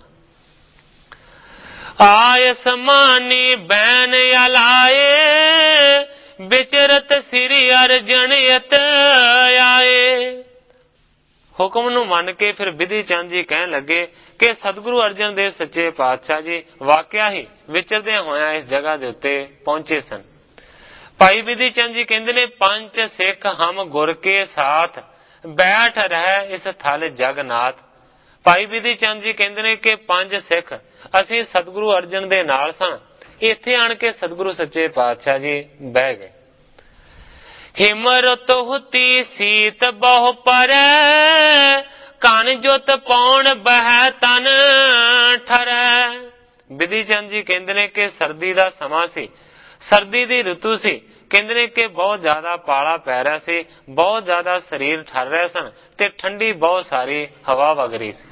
ਆਏ ਸਮਾਨੀ ਬੈਨ ਅਲਾਏ, ਵਿਚਰਤ ਸ੍ਰੀ ਅਰਜਨ ਇਤ ਆਏ। ਹੁਕਮ ਨੂੰ ਮੰਨ ਕੇ ਫਿਰ ਵਿਧੀ ਚੰਦ ਜੀ ਕਹਿਣ ਲੱਗੇ ਕਿ ਸਤਿਗੁਰੂ ਅਰਜਨ ਦੇਵ ਸੱਚੇ ਪਾਤਸ਼ਾਹ ਜੀ ਵਾਕਿਆ ਹੀ ਵਿਚਰਦਿਆਂ ਹੋਇਆਂ ਇਸ ਜਗ੍ਹਾ ਦੇ ਉੱਤੇ ਪਹੁੰਚੇ ਸਨ। ਭਾਈ ਵਿਧੀ ਚੰਦ ਜੀ ਕਹਿੰਦੇ ਨੇ, ਪੰਜ ਸਿੱਖ ਹਮ ਗੁਰ ਕੇ ਸਾਥ, ਬੈਠ ਰਹਿ ਇਸ ਥਲ ਜਗਨਾਥ। ਭਾਈ ਵਿਧੀ ਚੰਦ ਜੀ ਕਹਿੰਦੇ ਨੇ ਕਿ ਪੰਜ ਸਿੱਖ ਅਸੀਂ ਸਤਿਗੁਰੂ ਅਰਜਨ ਦੇ ਨਾਲ ਸਾਂ। ਇੱਥੇ ਆਣ ਕੇ ਸਤਿਗੁਰੂ ਸੱਚੇ ਪਾਤਸ਼ਾਹ ਜੀ ਬਹਿ ਗਏ। ਹਿਮਰਤ ਹੁਤੀ ਸੀਤ ਬਹੁ ਪਰੈ, ਕਨ ਜੁਤ ਪੌਣ ਬਹਿ ਤਨ ਠਰੈ। ਵਿਧੀ ਚੰਦ ਜੀ ਕਹਿੰਦੇ ਨੇ ਕਿ ਸਰਦੀ ਦਾ ਸਮਾਂ ਸੀ, ਸਰਦੀ ਦੀ ਰਿਤੂ ਸੀ। ਕਹਿੰਦੇ ਨੇ ਕਿ ਬਹੁਤ ਜ਼ਿਆਦਾ ਪਾਲਾ ਪੈ ਰਿਹਾ ਸੀ, ਬਹੁਤ ਜ਼ਿਆਦਾ ਸਰੀਰ ਠਰ ਰਹੇ ਸਨ ਤੇ ਠੰਡੀ ਬਹੁਤ ਸਾਰੀ ਹਵਾ ਵਗ ਰਹੀ ਸੀ।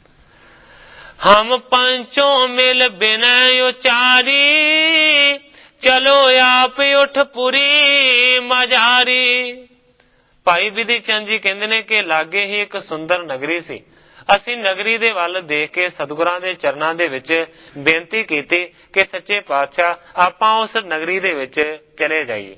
ਹਮ ਪੰਚੋਂ ਮਿਲ ਬਿਨੈ ਉਚਾਰੀ, ਚਲੋ ਆਪ ਉਠ ਪੁਰੀ ਮਜਾਰੀ। ਭਾਈ ਵਿਧੀ ਚੰਦ ਜੀ ਕਹਿੰਦੇ ਨੇ ਕਿ ਲਾਗੇ ਹੀ ਇੱਕ ਸੁੰਦਰ ਨਗਰੀ ਸੀ। ਅਸੀਂ ਨਗਰੀ ਦੇ ਵੱਲ ਦੇਖ ਕੇ ਸਤਿਗੁਰਾਂ ਦੇ ਚਰਨਾਂ ਦੇ ਵਿੱਚ ਬੇਨਤੀ ਕੀਤੀ ਕਿ ਸੱਚੇ ਪਾਤਸ਼ਾਹ ਆਪਾਂ ਉਸ ਨਗਰੀ ਦੇ ਵਿੱਚ ਚਲੇ ਜਾਈਏ।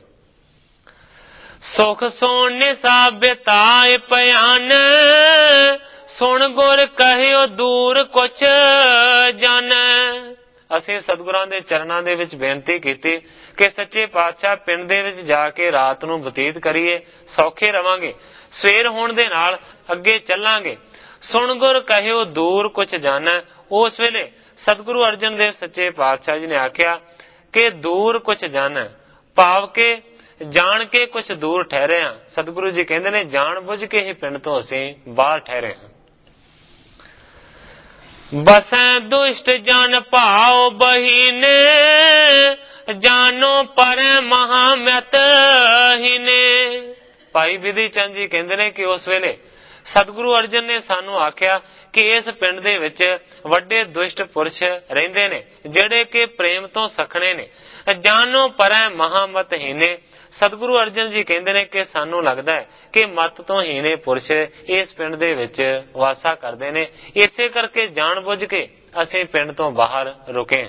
ਸੁਖ ਸੋਣ ਨਿਸਾ ਬਿਤਾਏ ਭਿਆਨ, ਸੁਣ ਗੁਰ ਕਹਿਓ ਦੂਰ ਕੁਛ ਜਾਣੈ। ਅਸੀਂ ਸਤਿਗੁਰਾਂ ਦੇ ਚਰਨਾਂ ਦੇ ਵਿੱਚ ਬੇਨਤੀ ਕੀਤੀ ਕਿ ਸੱਚੇ ਪਾਤਸ਼ਾਹ ਪਿੰਡ ਦੇ ਵਿੱਚ ਜਾ ਕੇ ਰਾਤ ਨੂੰ ਬਤੀਤ ਕਰੀਏ, ਸੌਖੇ ਰਵਾਂਗੇ, ਸਵੇਰ ਹੋਣ ਦੇ ਨਾਲ ਅੱਗੇ ਚੱਲਾਂਗੇ। ਸੁਣ ਗੁਰ ਕਹਿਓ ਦੂਰ ਕੁਛ ਜਾਣੈ। ਉਸ ਵੇਲੇ ਸਤਿਗੁਰੂ ਅਰਜਨ ਦੇਵ ਸੱਚੇ ਪਾਤਸ਼ਾਹ ਜੀ ਨੇ ਆਖਿਆ कि दूर कुछ जाना, भाव के जान के कुछ दूर ठहरे हाँ। सतगुरु जी कहते ने जान बुझ के ही पिंड तो असीं बाहर ठहरे हाँ। बसै दुष्ट जन भाव बहीने, जानो पर महामत हीने। भाई विधि चंद जी कहते ने कि उस वेले सतगुरु अर्जन ने सानू आख्या कि इस पिंड दे विच वड्डे दुष्ट पुरुष रहिंदे ने जेड़े कि प्रेम तो सखणे ने, जानो पर महामत हीने। सतगुरु अर्जन जी कहते ने कि सानू लगदा है कि मत तो हीने पुरुष इस पिंड दे विच वासा करदे ने, इसे करके जान बुझ के असीं पिंड तो बाहर रुके।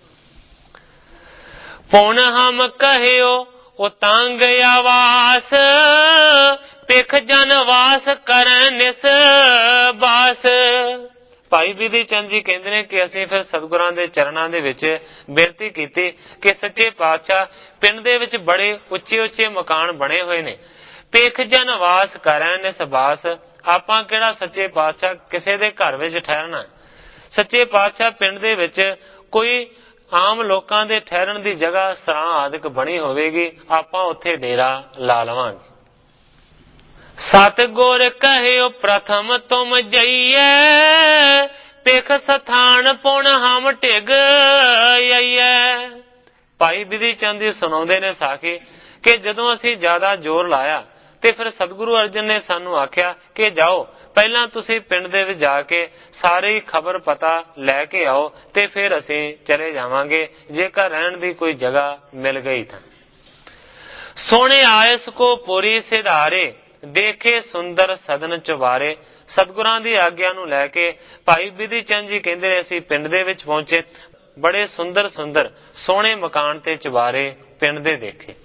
पुन हम कहियो उतांग आवास, पिख जन वास करन निस बास। भाई विधि चंद जी कहते हैं कि असीं फिर सतगुरां दे चरणां दे विच बेनती कीती कि सच्चे पातशाह पिंड दे विच बड़े उच्चे उच्चे मकान बने हुए ने, पिख जन वास करन निस बास। आपां किहड़ा सच्चे पातशाह किसे दे घर विच ठहरना। सच्चे पातशाह पिंड दे विच कोई आम लोकां दे ठहरन दी जगह सरां आदिक बनी होवेगी, आपां उत्थे डेरा ला लवांगे। सतगुर कहियो प्रथम तुम जइए, पिख स्थान पुन हम टिग आइए। भाई विधि चंद जी सुनाउंदे ने साखी कि जदों असीं ज्यादा जोर लाया ते फिर सतगुरु अर्जन ने सानू आख्या कि जाओ पहला तुसीं पिंड दे विच जाके सारी खबर पता लैके आओ ते फिर असीं चले जावांगे, जेकर रहण दी कोई जगह मिल गई तां। सोने आयस को पूरी सिधारे, देखे सुंदर सदन चुबारे। सतगुरां दी आग्या नूं लैके भाई विधि चंद जी कहंदे असीं पिंड दे विच पहुंचे, बड़े सुंदर सुंदर सोहणे मकान ते चुबारे पिंड दे देखे।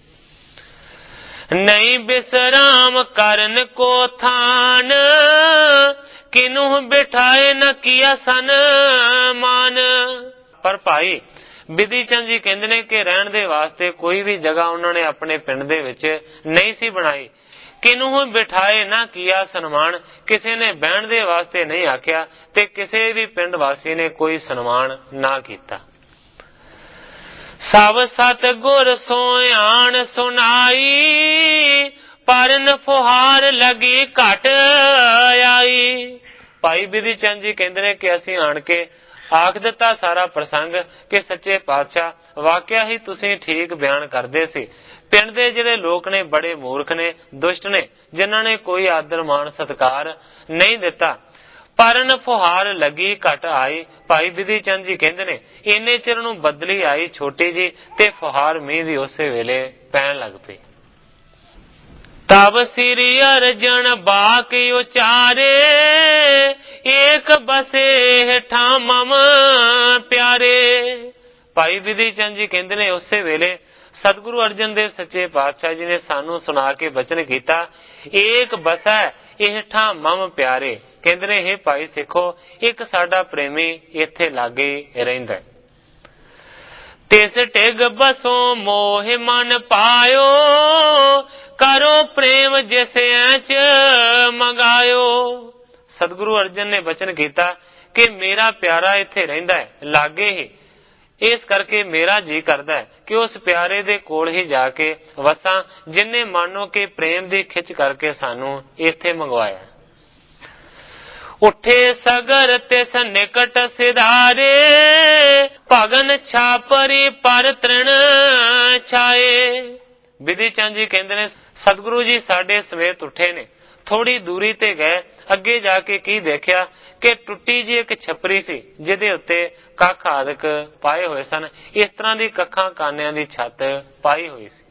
नहीं बिसराम करन को थान, किनू बिठाए न किया सन मान। पर भाई विधि चंद जी कहंदे ने कि रहण दे वास्ते कोई भी जगह उन्होंने अपने पिंड दे विच नहीं सी बनाई, किनू बिठाए ना किया सन्मान, किसी ने बहन दे वास्ते नहीं आख्या ते किसी भी पिंड वासी ने कोई सन्मान ना किया। सब सतगुर सोयान सुनाई, परन फुहार लगी घट आई। भाई विधि चंद जी कहते ने कि असीं आण के आख दिता सारा प्रसंग कि सच्चे पातशाह वाकया ही तुसीं ठीक बयान करदे सी। पिंड दे जिहड़े लोक ने बड़े मूर्ख ने, दुष्ट ने, जिन्हां ने कोई आदर मान सत्कार नहीं दिता। परन फुहार लगी घट आई। भाई विधि चंद जी कहंदे ने इन्ने चिर नूं बदली आई छोटी जी ते फुहार मींह दी उसे वेले पैण लग पई। तब श्री अर्जन बाक उचारे, एक बसे हेठा मम प्यारे। भाई विधि चंद जी कहंदे ने उसे वेले सतगुरु अर्जन देव सच्चे पातशाह जी ने सानू सुना के बचन किया, एक बसा हेठा मम प्यारे। कहंदे ने हे भाई सिखो एक साडा प्रेमी इत्थे लागे रहिंदा है। तिस टिग बसो मोह मन पायो, करो प्रेम जिसे ऐच मंगायो। सतगुरु अर्जन ने बचन किया कि मेरा प्यारा इत्थे रहिंदा है लागे ही, इस करके मेरा जी करदा है कि उस प्यारे दे कोल ही जाके वसा, जिन्ने मानो के प्रेम दी खिच करके सानू इत्थे मंगवाया। उठे सगर तिस निकट सिधारे, भगन छापरी पर तृण छाए। विधि चंद जी कहंदे ने सतगुरु जी साडे समेत उठे ने, थोड़ी दूरी ते गए, अगे जाके की देखिया कि टुट्टी जी एक छपरी सी जिहदे उत्ते कख आदक पाए हुए सन। इस तरह दी कखां कानियां दी छत पाई हुई सी।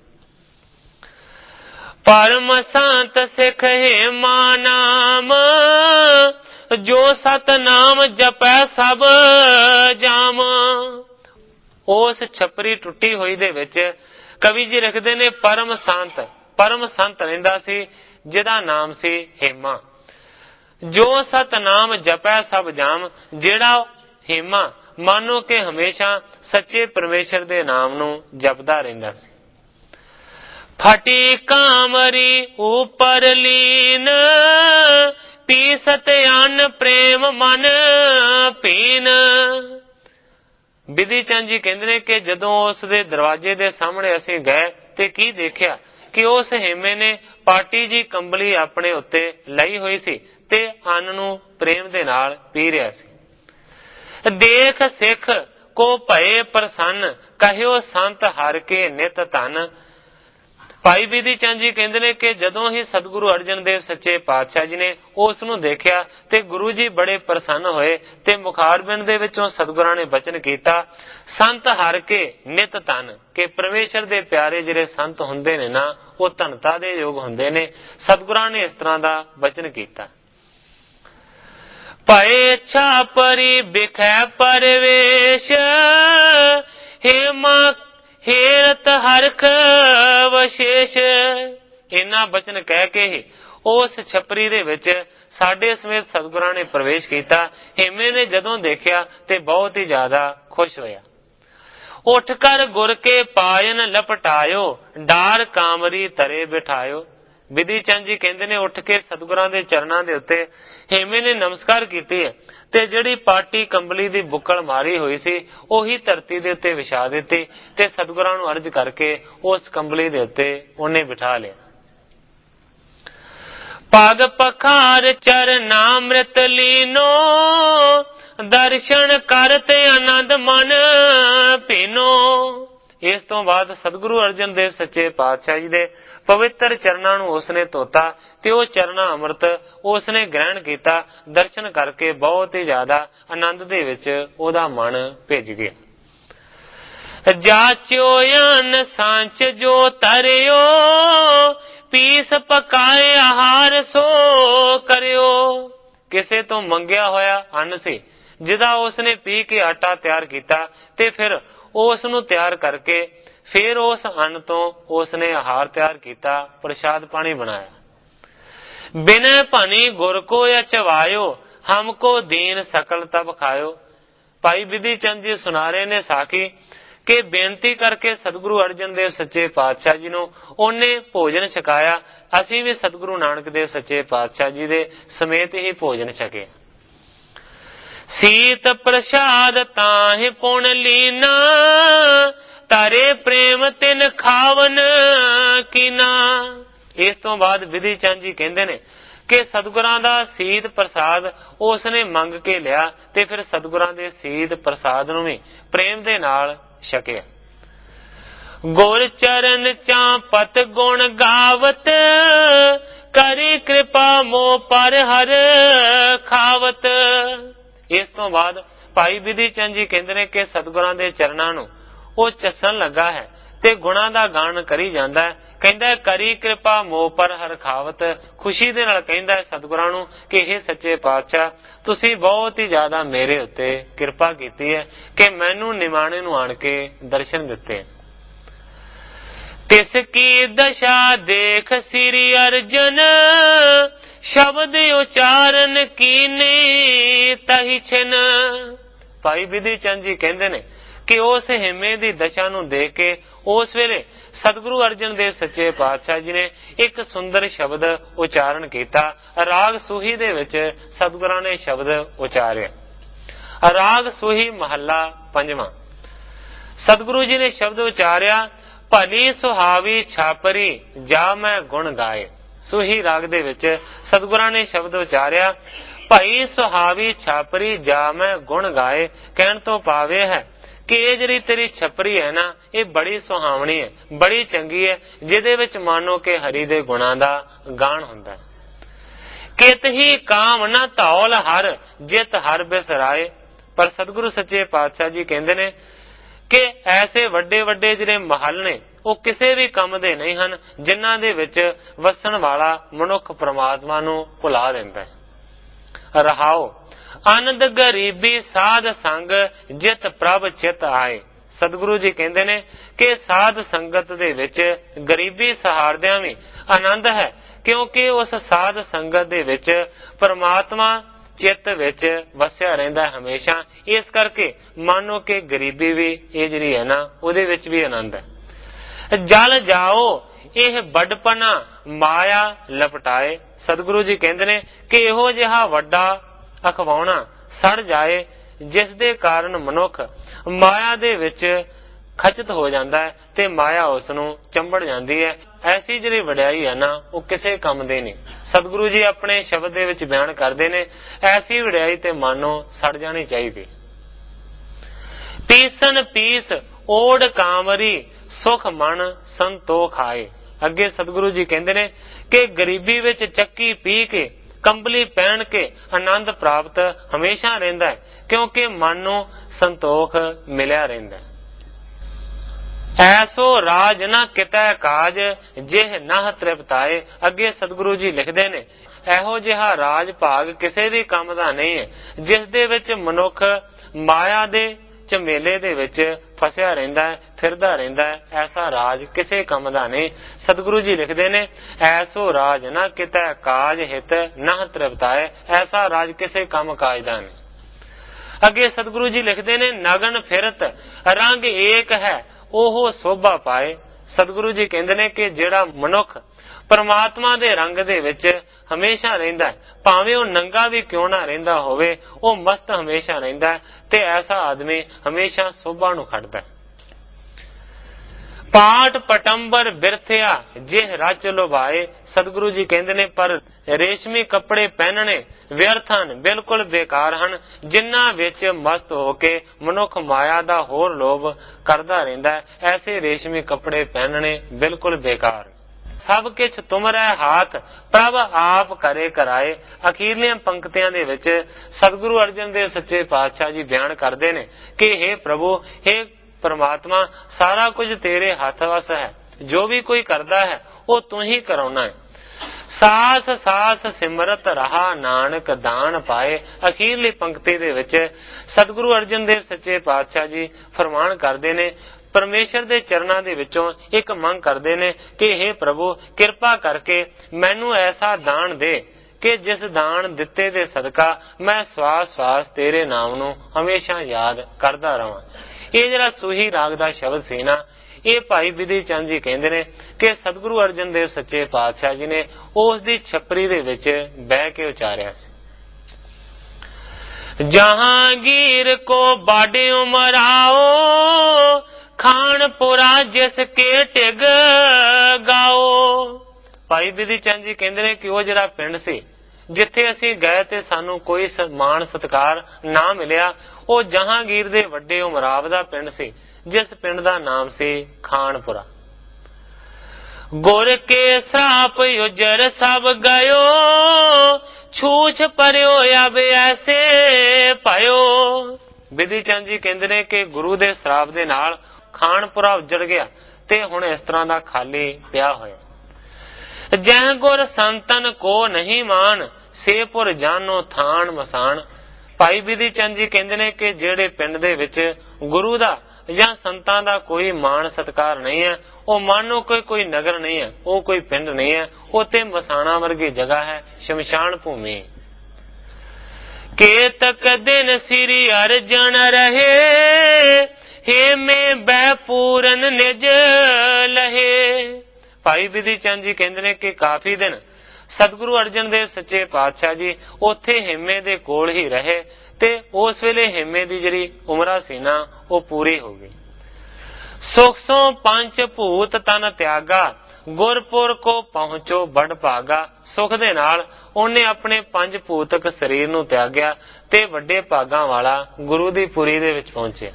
परम संत सिख हेमा नाम, जो सतनाम जपै सब जाम। उस छपरी टुट्टी हुई दे विच कवि जी लिखदे ने परम संत, परम संत रहिंदा सी जिहदा नाम सी हेमा। जो सतनाम जपै सब जाम, जेड़ा हेमा मानो के हमेशा सच्चे परमेश्वर दे नाम नू जपदा रहिंदा सी। फटी कामरी ऊपर लीन, पीसत अन्न प्रेम मन पीन। ਬਿਧੀ ਚੰਦ ਜੀ ਕਹਿੰਦੇ ਨੇ ਕਿ ਜਦੋਂ ਉਸ ਦੇ ਦਰਵਾਜ਼ੇ ਦੇ ਸਾਹਮਣੇ ਅਸੀਂ ਗਏ ਤੇ ਕੀ ਦੇਖਿਆ ਕਿ ਉਸ ਹੇਮੇ ਨੇ ਪਾਟੀ ਜੀ ਕੰਬਲੀ ਆਪਣੇ ਉੱਤੇ ਲਈ ਹੋਈ ਸੀ ਤੇ ਅੰਨ ਨੂੰ ਪ੍ਰੇਮ ਦੇ ਨਾਲ ਪੀ ਰਿਹਾ ਸੀ। ਦੇਖ ਸਿੱਖ ਕੋ ਭਏ ਪ੍ਰਸੰਨ ਕਹਿਓ ਸੰਤ ਹਰ ਕੇ ਨਿਤ ਧਨ। ਭਾਈ ਬਿਧੀ ਚੰਦ ਜੀ ਕਹਿੰਦੇ ਨੇ ਕਿ ਜਦੋਂ ਹੀ ਸਤਿਗੁਰੂ ਅਰਜਨ ਦੇਵ ਸੱਚੇ ਪਾਤਸ਼ਾਹ ਜੀ ਨੇ ਉਸ ਨੂੰ ਦੇਖਿਆ ਤੇ ਗੁਰੂ ਜੀ ਬੜੇ ਪ੍ਰਸੰਨ ਹੋਏ ਤੇ ਮੁਖਾਰਬਿੰਦ ਦੇ ਵਿੱਚੋਂ ਸਤਿਗੁਰਾਂ ਨੇ ਬਚਨ ਕੀਤਾ, ਸੰਤ ਹਰ ਕੇ ਨਿਤ ਧਨ, ਕਿ ਪਰਮੇਸ਼ਰ ਦੇ ਪਿਆਰੇ ਜਿਹੜੇ ਸੰਤ ਹੁੰਦੇ ਨੇ ਨਾ ਉਹ ਧਨਤਾ ਦੇ ਯੋਗ ਹੁੰਦੇ ਨੇ। ਸਤਿਗੁਰਾਂ ਨੇ ਇਸ ਤਰ੍ਹਾਂ ਦਾ ਬਚਨ ਕੀਤਾ। ਭਏ ਇੱਛਾ ਪਰੀ ਬਿਖੈ ਪਰਵੇਸ਼ ਹੇਮਾ ਹੇਰਤ ਹਰਖ ਵਿਸ਼ੇਸ਼। ਇਹਨਾਂ ਬਚਨ ਕਹਿ ਕੇ ਹੀ ਉਸ ਛਪਰੀ ਦੇ ਵਿੱਚ ਸਾਡੇ ਸਮੇਤ ਸਤਿਗੁਰਾਂ ਨੇ ਪ੍ਰਵੇਸ਼ ਕੀਤਾ। ਹੇਮੇ ਨੇ ਜਦੋਂ ਦੇਖਿਆ ਤੇ ਬਹੁਤ ਹੀ ਜ਼ਿਆਦਾ ਖੁਸ਼ ਹੋਇਆ। ਉੱਠ ਕਰ ਗੁਰ ਕੇ ਪਾਇਨ ਲਪਟਾਇਓ ਡਾਰ ਕਾਮਰੀ ਤਰੇ ਬਿਠਾਇਓ। ਬਿਧੀ ਚੰਦ ਜੀ ਕਹਿੰਦੇ ਨੇ ਉੱਠ ਕੇ ਸਤਿਗੁਰਾਂ ਦੇ ਚਰਨਾਂ ਦੇ ਉੱਤੇ ਹੇਮੇ ਨੇ ਨਮਸਕਾਰ ਕੀਤੀ ਹੈ ਤੇ ਜਿਹੜੀ ਪਾਟੀ ਕੰਬਲੀ ਦੀ ਬੁੱਕਲ ਮਾਰੀ ਹੋਈ ਸੀ ਉਹੀ ਧਰਤੀ ਦੇ ਉੱਤੇ ਵਿਛਾ ਦਿੱਤੀ ਤੇ ਸਤਿਗੁਰਾਂ ਨੂੰ ਅਰਜ਼ ਕਰਕੇ ਉਸ ਕੰਬਲੀ ਦੇ ਉੱਤੇ ਉਹਨੇ ਬਿਠਾ ਲਿਆ। ਪਗ ਪਖਾਰ ਚਰਨਾਮ੍ਰਿਤ ਲੀਨੋ ਦਰਸ਼ਨ ਕਰਤ ਆਨੰਦ ਮਨ ਭੀਨੋ। ਇਸ ਤੋਂ ਬਾਅਦ ਸਤਿਗੁਰੂ ਅਰਜਨ ਦੇਵ ਸੱਚੇ ਪਾਤਸ਼ਾਹ ਜੀ ਦੇ ਪਵਿੱਤਰ ਚਰਨਾਂ ਨੂੰ ਉਸਨੇ ਧੋਤਾ ਤੇ ਉਹ ਚਰਨਾ ਅੰਮ੍ਰਿਤ ਉਸਨੇ ਗ੍ਰਹਿਣ ਕੀਤਾ। ਦਰਸ਼ਨ ਕਰਕੇ ਬਹੁਤ ਹੀ ਜ਼ਿਆਦਾ ਆਨੰਦ ਦੇ ਵਿੱਚ ਉਹਦਾ ਮਨ ਭਿੱਜ ਗਿਆ। ਜਾਚਿਓ ਅਨ ਸਾਂਚ ਜੋ ਤਰਿਓ ਪੀਸ ਪਕਾਏ ਆਹਾਰ ਸੋ ਕਰਿਓ। ਕਿਸੇ ਤੋਂ ਮੰਗਿਆ ਹੋਇਆ ਅੰਨ ਸੀ ਜਿਹਦਾ ਉਸਨੇ ਪੀ ਕੇ ਆਟਾ ਤਿਆਰ ਕੀਤਾ ਤੇ ਫਿਰ ਉਸ ਨੂੰ ਤਿਆਰ ਕਰਕੇ ਫਿਰ ਉਸ ਅੰਨ ਤੋਂ ਉਸਨੇ ਆਹਾਰ ਤਿਆਰ ਕੀਤਾ, ਪ੍ਰਸ਼ਾਦ ਪਾਣੀ ਬਣਾਇਆ। ਬਿਨੈ ਭਨੀ ਗੁਰ ਕੋ ਅਚਵਾਇਓ ਹਮਕੋ ਦੀਨ ਸਕਲ ਤਬ ਖਾਇਓ। ਭਾਈ ਬਿਧੀ ਚੰਦ ਜੀ ਸੁਣਾ ਰਹੇ ਨੇ ਸਾਖੀ ਕਿ ਬੇਨਤੀ ਕਰਕੇ ਸਤਿਗੁਰੂ ਅਰਜਨ ਦੇਵ ਸੱਚੇ ਪਾਤਸ਼ਾਹ ਜੀ ਨੂੰ ਉਹਨੇ ਭੋਜਨ ਛਕਾਇਆ। ਅਸੀਂ ਵੀ ਸਤਿਗੁਰੂ ਨਾਨਕ ਦੇਵ ਸੱਚੇ ਪਾਤਸ਼ਾਹ ਜੀ ਦੇ ਸਮੇਤ ਹੀ ਭੋਜਨ ਛਕਿਆ। ਸੀਤ ਪ੍ਰਸ਼ਾਦ ਤਾਹਿ ਪੁਣ ਲੀਨਾ ਤਾਰੇ ਪ੍ਰੇਮ ਤਿਨ ਖਾਵਨ ਕੀਨਾ। ਇਸ ਤੋਂ ਬਾਅਦ ਬਿਧੀ ਚੰਦ ਜੀ ਕਹਿੰਦੇ ਨੇ ਕਿ ਸਤਿਗੁਰਾਂ ਦਾ ਸੀਤ ਪ੍ਰਸਾਦ ਉਸਨੇ ਮੰਗ ਕੇ ਲਿਆ ਤੇ ਫਿਰ ਸਤਿਗੁਰਾਂ ਦੇ ਸੀਤ ਪ੍ਰਸਾਦ ਨੂੰ ਵੀ ਪ੍ਰੇਮ ਦੇ ਨਾਲ ਛਕਿਆ। ਗੁਰ ਚਰਨ ਚਾਂਪਤ ਗੁਣ ਗਾਵਤ ਕਰੀ ਕਿਰਪਾ ਮੋ ਪਰ ਹਰ ਖਾਵਤ। ਇਸ ਤੋਂ ਬਾਅਦ ਭਾਈ ਬਿਧੀ ਚੰਦ ਜੀ ਕਹਿੰਦੇ ਨੇ ਕਿ ਸਤਿਗੁਰਾਂ ਦੇ ਚਰਨਾਂ ਨੂੰ ਉਹ ਚੱਸਣ ਲੱਗਾ ਹੈ ਤੇ ਗੁਣਾਂ ਦਾ ਗਾਨ ਕਰੀ ਜਾਂਦਾ ਹੈ। ਕਹਿੰਦਾ ਕਰੀ ਕਿਰਪਾ ਮੋਹ ਪਰ ਹਰ ਖਾਵਤ। ਖੁਸ਼ੀ ਦੇ ਨਾਲ ਕਹਿੰਦਾ ਸਤਿਗੁਰਾਂ ਨੂੰ ਕਿ ਇਹ ਸੱਚੇ ਪਾਤਸ਼ਾਹ ਤੁਸੀਂ ਬਹੁਤ ਹੀ ਜ਼ਿਆਦਾ ਮੇਰੇ ਉੱਤੇ ਕਿਰਪਾ ਕੀਤੀ ਹੈ ਕਿ ਮੈਨੂੰ ਨਿਮਾਣੇ ਨੂੰ ਆਣ ਕੇ ਦਰਸ਼ਨ ਦਿੱਤੇ। ਤਿਸ ਕੀ ਦਸ਼ਾ ਦੇਖ ਸ੍ਰੀ ਅਰਜਨ ਸ਼ਬਦ ਉਚਾਰਨ ਕੀਨੀ ਤਹਿ ਛਿਨ। ਭਾਈ ਬਿਧੀ ਚੰਦ ਜੀ ਕਹਿੰਦੇ ਨੇ ਕਿ ਉਸ ਹੇਮੇ ਦੀ ਦਸ਼ਾ ਨੂੰ ਦੇਖ ਕੇ ਉਸ ਵੇਲੇ ਸਤਿਗੁਰੂ ਅਰਜਨ ਦੇਵ ਸੱਚੇ ਪਾਤਸ਼ਾਹ ਜੀ ਨੇ ਇੱਕ ਸੁੰਦਰ ਸ਼ਬਦ ਉਚਾਰਨ ਕੀਤਾ। ਰਾਗ ਸੂਹੀ ਦੇ ਵਿੱਚ ਸਤਿਗੁਰਾਂ ਨੇ ਸ਼ਬਦ ਉਚਾਰਿਆ। ਰਾਗ ਸੂਹੀ ਮਹੱਲਾ ਪੰਜਵਾਂ। ਸਤਿਗੁਰੂ ਜੀ ਨੇ ਸ਼ਬਦ ਉਚਾਰਿਆ, ਭਲੀ ਸੁਹਾਵੀ ਛਾਪਰੀ ਜਾ ਮੈਂ ਗੁਣ ਗਾਏ। ਸੂਹੀ ਰਾਗ ਦੇ ਵਿੱਚ ਸਤਿਗੁਰਾਂ ਨੇ ਸ਼ਬਦ ਉਚਾਰਿਆ, ਭਾਈ ਸੁਹਾਵੀ ਛਾਪਰੀ ਜਾ ਮੈਂ ਗੁਣ ਗਾਏ। ਕਹਿਣ ਤੋਂ ਭਾਵ ਇਹ ਹੈ ਕਿ ਇਹ ਜਿਹੜੀ ਤੇਰੀ ਛਪਰੀ ਹੈ ਨਾ ਇਹ ਬੜੀ ਸੁਹਾਵਣੀ ਹੈ, ਬੜੀ ਚੰਗੀ ਹੈ, ਜਿਹਦੇ ਵਿੱਚ ਮਾਨੋ ਕਿ ਹਰੀ ਦੇ ਗੁਣਾਂ ਦਾ ਗਾਣ ਹੁੰਦਾ ਹੈ। ਕਿਤ ਹੀ ਕਾਮ ਨਾ ਧੌਲ ਹਰ ਜਿਤ ਹਰ ਬਿਸਰਾਏ। ਪਰ ਸਤਿਗੁਰੂ ਸੱਚੇ ਪਾਤਸ਼ਾਹ ਜੀ ਕਹਿੰਦੇ ਨੇ ਕਿ ਐਸੇ ਵੱਡੇ ਵੱਡੇ ਜਿਹੜੇ ਮਹਲ ਨੇ ਉਹ ਕਿਸੇ ਵੀ ਕੰਮ ਦੇ ਨਹੀਂ ਹਨ ਜਿਨ੍ਹਾਂ ਦੇ ਵਿੱਚ ਵਸਣ ਵਾਲਾ ਮਨੁੱਖ ਪ੍ਰਮਾਤਮਾ ਨੂੰ ਭੁਲਾ ਦਿੰਦਾ ਹੈ। ਰਹਾਓ ਆਨੰਦ ਗਰੀਬੀ ਸਾਧ ਸੰਗ ਜਿਤ ਪ੍ਰਭ ਚਿਤ ਆਏ। ਸਤਿਗੁਰੂ ਜੀ ਕਹਿੰਦੇ ਨੇ ਕਿ ਸਾਧ ਸੰਗਤ ਦੇ ਵਿੱਚ ਗਰੀਬੀ ਸਹਾਰਦਿਆਂ ਵੀ ਆਨੰਦ ਹੈ, ਕਿਉਂਕਿ ਉਸ ਸਾਧ ਸੰਗਤ ਦੇ ਵਿੱਚ ਪ੍ਰਮਾਤਮਾ ਚਿੱਤ ਵਿੱਚ ਵਸਿਆ ਰਹਿੰਦਾ ਹਮੇਸ਼ਾ। ਇਸ ਕਰਕੇ ਮਾਨੋ ਕਿ ਗਰੀਬੀ ਵੀ ਇਹ ਜਿਹੜੀ ਹੈ ਨਾ ਉਹਦੇ ਵਿੱਚ ਵੀ ਆਨੰਦ ਹੈ। ਜਲ ਜਾਓ ਇਹ ਵੱਡਪਨਾ ਮਾਇਆ ਲਪਟਾਏ। ਸਤਿਗੁਰੂ ਜੀ ਕਹਿੰਦੇ ਨੇ ਕਿ ਇਹੋ ਜਿਹਾ ਵੱਡਾ ਅਖਵਾਉਣਾ ਸੜ ਜਾਏ ਜਿਸ ਦੇ ਕਾਰਨ ਮਨੁੱਖ ਮਾਇਆ ਦੇ ਵਿੱਚ ਖਚਿਤ ਹੋ ਜਾਂਦਾ ਹੈ ਤੇ ਮਾਇਆ ਉਸ ਨੂੰ ਚੰਬੜ ਜਾਂਦੀ ਹੈ। ਐਸੀ ਜਿਹੜੀ ਵਡਿਆਈ ਹੈ ਨਾ, ਉਹ ਕਿਸੇ ਕੰਮ ਦੇ ਨਹੀਂ। ਸਤਿਗੁਰੂ ਜੀ ਆਪਣੇ ਸ਼ਬਦ ਦੇ ਵਿੱਚ ਬਿਆਨ ਕਰਦੇ ਨੇ, ਐਸੀ ਵਡਿਆਈ ਤੇ ਮਾਨੋ ਸੜ ਜਾਣੀ ਚਾਹੀਦੀ। ਪੀਸਨ ਪੀਸ ਓੜ ਕਾਮਰੀ ਸੁਖ ਮਨ ਸੰਤੋਖ ਆਏ। ਅੱਗੇ ਸਤਿਗੁਰੂ ਜੀ ਕਹਿੰਦੇ ਨੇ ਕਿ ਗਰੀਬੀ ਵਿੱਚ ਚੱਕੀ ਪੀ ਕੇ, ਕੰਬਲੀ ਪਹਿਨ ਕੇ ਆਨੰਦ ਪ੍ਰਾਪਤ ਹਮੇਸ਼ਾ ਰਹਿੰਦਾ ਹੈ, ਕਿਉਂਕਿ ਮਨ ਨੂੰ ਸੰਤੋਖ ਮਿਲਿਆ ਰਹਿੰਦਾ। ਐਸੋ ਰਾਜ ਨਾ ਕਿਤੈ ਕਾਜ ਜਿਹ ਨਹ ਤ੍ਰਿਪਤਾਏ। ਅੱਗੇ ਸਤਿਗੁਰੂ ਜੀ ਲਿਖਦੇ ਨੇ, ਇਹੋ ਜਿਹਾ ਰਾਜ ਭਾਗ ਕਿਸੇ ਵੀ ਕੰਮ ਦਾ ਨਹੀਂ ਹੈ ਜਿਸ ਦੇ ਵਿੱਚ ਮਨੁੱਖ ਮਾਇਆ ਦੇ ਝਮੇਲੇ ਦੇ ਵਿੱਚ ਫਸਿਆ ਰਹਿੰਦਾ ਹੈ, ਫਿਰਦਾ ਰਹਿੰਦਾ ਹੈ। ਐਸਾ ਰਾਜ ਕਿਸੇ ਕੰਮ ਦਾ ਨਹੀਂ। ਸਤਿਗੁਰੂ ਜੀ ਲਿਖਦੇ ਨੇ, ਐਸੋ ਰਾਜ ਨਾ ਕਿਤੈ ਕਾਜ ਹਿਤ ਨਹ ਤ੍ਰਿਪਤਾਏ। ਐਸਾ ਰਾਜ ਕਿਸੇ ਕੰਮ ਕਾਜ ਦਾ ਨਹੀਂ। ਅੱਗੇ ਸਤਿਗੁਰੂ ਜੀ ਲਿਖਦੇ ਨੇ, ਨਗਨ ਫਿਰਤ ਰੰਗ ਏਕ ਹੈ ਉਹ ਸੋਭਾ ਪਾਏ। ਸਤਿਗੁਰੂ ਜੀ ਕਹਿੰਦੇ ਨੇ ਕਿ ਜਿਹੜਾ ਮਨੁੱਖ ਪਰਮਾਤਮਾ ਦੇ ਰੰਗ ਦੇ ਵਿੱਚ ਹਮੇਸ਼ਾ ਰਹਿੰਦਾ ਹੈ, ਭਾਵੇਂ ਉਹ ਨੰਗਾ ਵੀ ਕਿਉਂ ਨਾ ਰਹਿੰਦਾ ਹੋਵੇ, ਉਹ ਮਸਤ ਹਮੇਸ਼ਾ ਰਹਿੰਦਾ ਹੈ ਤੇ ਐਸਾ ਆਦਮੀ ਹਮੇਸ਼ਾ ਸੋਭਾ ਨੂੰ ਖੱਟਦਾ ਹੈ। ਪਾਟ ਪਟੰਬਰ ਬਿਰਥਿਆ ਜਿਹ ਰਚ ਲੋਭਾਏ। ਸਤਿਗੁਰੂ ਜੀ ਕਹਿੰਦੇ ਨੇ, ਪਰ ਰੇਸ਼ਮੀ ਕੱਪੜੇ ਪਹਿਨਣੇ ਵਿਅਰਥ ਹਨ, ਬਿਲਕੁਲ ਬੇਕਾਰ ਹਨ, ਜਿਨ੍ਹਾਂ ਵਿੱਚ ਮਸਤ ਹੋ ਕੇ ਮਨੁੱਖ ਮਾਇਆ ਦਾ ਹੋਰ ਲੋਭ ਕਰਦਾ ਰਹਿੰਦਾ ਹੈ। ਐਸੇ ਰੇਸ਼ਮੀ ਕੱਪੜੇ ਪਹਿਨਣੇ ਬਿਲਕੁਲ ਬੇਕਾਰ। ਸਭ ਕਿਛ ਤੁਮਰੇ ਹਾਥ ਪ੍ਰਭ ਆਪ ਕਰੇ ਕਰਾਏ। ਅਖੀਰਲੀਆਂ ਪੰਕਤੀਆਂ ਦੇ ਵਿੱਚ ਸਤਿਗੁਰੂ ਅਰਜਨ ਦੇਵ ਸੱਚੇ ਪਾਤਸ਼ਾਹ ਜੀ ਬਿਆਨ ਕਰਦੇ ਨੇ ਕਿ ਹੇ ਪ੍ਰਭੂ, ਹੇ ਪਰਮਾਤਮਾ, ਸਾਰਾ ਕੁਝ ਤੇਰੇ ਹੱਥ ਵਸ ਹੈ, ਜੋ ਵੀ ਕੋਈ ਕਰਦਾ ਹੈ ਉਹ ਤੂੰ ਹੀ ਕਰਾਉਣਾ ਹੈ। ਸਾਸ ਸਾਸ ਸਿਮਰਤ ਰਹਾ ਨਾਨਕ ਦਾਨ ਪਾਏ। ਅਖੀਰਲੀ ਪੰਕਤੀ ਦੇ ਵਿੱਚ ਸਤਿਗੁਰੂ ਅਰਜਨ ਦੇਵ ਸੱਚੇ ਪਾਤਸ਼ਾਹ ਜੀ ਫਰਮਾਨ ਕਰਦੇ ਨੇ, ਪਰਮੇਸ਼ਰ ਦੇ ਚਰਨਾਂ ਦੇ ਵਿੱਚੋਂ ਇੱਕ ਮੰਗ ਕਰਦੇ ਨੇ ਕਿ ਹੇ ਪ੍ਰਭੂ, ਕਿਰਪਾ ਕਰਕੇ ਮੈਨੂੰ ਐਸਾ ਦਾਨ ਦੇ ਕਿ ਜਿਸ ਦਾਨ ਦਿੱਤੇ ਦੇ ਸਦਕਾ ਮੈਂ ਸਵਾਸ ਸਵਾਸ ਤੇਰੇ ਨਾਮ ਨੂੰ ਹਮੇਸ਼ਾ ਯਾਦ ਕਰਦਾ ਰਵਾਂ। ਇਹ ਜਿਹੜਾ ਸੂਹੀ ਰਾਗ ਦਾ ਸ਼ਬਦ ਸੀ ਨਾ, ਇਹ ਭਾਈ ਬਿਧੀ ਚੰਦ ਜੀ ਕਹਿੰਦੇ ਨੇ ਕਿ ਸਤਿਗੁਰੂ ਅਰਜਨ ਦੇਵ ਸੱਚੇ ਪਾਤਸ਼ਾਹ ਜੀ ਨੇ ਉਸ ਦੀ ਛਪਰੀ ਦੇ ਵਿੱਚ ਬਹਿ ਕੇ ਉਚਾਰਿਆ ਸੀ। ਜਹਾਂਗੀਰ ਕੋ ਬਾਡੇ ਉਮਰਾਓ ਖਾਨਪੁਰਾ ਜਿਸ ਕੇ ਢਿਗ ਗਾਓ। ਭਾਈ ਬਿਧੀ ਚੰਦ ਜੀ ਕਹਿੰਦੇ ਨੇ ਕਿ ਉਹ ਜਿਹੜਾ ਪਿੰਡ ਸੀ ਜਿੱਥੇ ਅਸੀਂ ਗਏ ਤੇ ਸਾਨੂੰ ਕੋਈ ਮਾਣ ਸਤਿਕਾਰ ਨਾ ਮਿਲਿਆ, ਉਹ ਜਹਾਂਗੀਰ ਦੇ ਵੱਡੇ ਉਮਰਾਵ ਦਾ ਪਿੰਡ ਸੀ, ਜਿਸ ਪਿੰਡ ਦਾ ਨਾਮ ਸੀ ਖਾਨਪੁਰਾ। ਗੁਰ ਕੇ ਸਰਾਪ ਉਜਰ ਸਭ ਗਇਓ ਛੂਛ ਪਰਿਓ ਅਬ ਐਸੇ ਭਇਓ। ਬਿਧੀ ਚੰਦ ਜੀ ਕਹਿੰਦੇ ਨੇ ਕਿ ਗੁਰੂ ਦੇ ਸਰਾਪ ਦੇ ਨਾਲ ਖਾਨਪੁਰਾ ਉਜੜ ਗਿਆ ਤੇ ਹੁਣ ਇਸ ਤਰ੍ਹਾਂ ਦਾ ਖਾਲੀ ਪਿਆ ਹੋਇਆ। ਜਹ ਗੁਰ ਸੰਤਨ ਕੋ ਨਹੀਂ ਮਾਨ ਸੇਪੁਰ ਜਾਨੋ ਥਾਨ ਮਸਾਨ। ਭਾਈ ਬਿਧੀ ਚੰਦ ਜੀ ਕਹਿੰਦੇ ਨੇ ਕਿ ਜਿਹੜੇ ਪਿੰਡ ਦੇ ਵਿੱਚ ਗੁਰੂ ਦਾ ਜਾਂ ਸੰਤਾਂ ਦਾ ਕੋਈ ਮਾਣ ਸਤਿਕਾਰ ਨਹੀਂ ਹੈ, ਉਹ ਮਾਨੋ ਕੋਈ ਕੋਈ ਨਗਰ ਨਹੀਂ ਹੈ, ਉਹ ਕੋਈ ਪਿੰਡ ਨਹੀਂ ਹੈ, ਉਹ ਤੇ ਮਸਾਣਾ ਵਰਗੀ ਜਗ੍ਹਾ ਹੈ, ਸ਼ਮਸ਼ਾਨ ਭੂਮੀ। ਕੇਤਕ ਦਿਨ ਸ੍ਰੀ ਅਰਜਨ ਰਹੇ ਹੇਮੇ ਬੈ ਪੂਰਨ ਨਿਜ ਲਹੇ। ਭਾਈ ਬਿਧੀ ਚੰਦ ਜੀ ਕਹਿੰਦੇ ਨੇ ਕਿ ਕਾਫੀ ਦਿਨ ਸਤਿਗੁਰੂ ਅਰਜਨ ਦੇਵ ਸੱਚੇ ਪਾਤਸ਼ਾਹ ਜੀ ਉੱਥੇ ਹੇਮੇ ਦੇ ਕੋਲ ਹੀ ਰਹੇ ਤੇ ਉਸ ਵੇਲੇ ਹੇਮੇ ਦੀ ਜਿਹੜੀ ਉਮਰਾ ਸੀ ਨਾ, ਉਹ ਪੂਰੀ ਹੋ ਗਈ। ਸੁਖ ਸੋ ਪੰਜ ਭੂਤ ਤਨ ਤਿਆਗਾ ਗੁਰਪੁਰ ਕੋ ਪਹੁੰਚੋ ਬੜ ਭਾਗਾ। ਸੁਖ ਦੇ ਨਾਲ ਉਹਨੇ ਆਪਣੇ ਪੰਜ ਭੂਤਕ ਸਰੀਰ ਨੂੰ ਤਿਆਗਿਆ ਤੇ ਵੱਡੇ ਭਾਗਾਂ ਵਾਲਾ ਗੁਰੂ ਦੀ ਪੁਰੀ ਦੇ ਵਿੱਚ ਪਹੁੰਚਿਆ।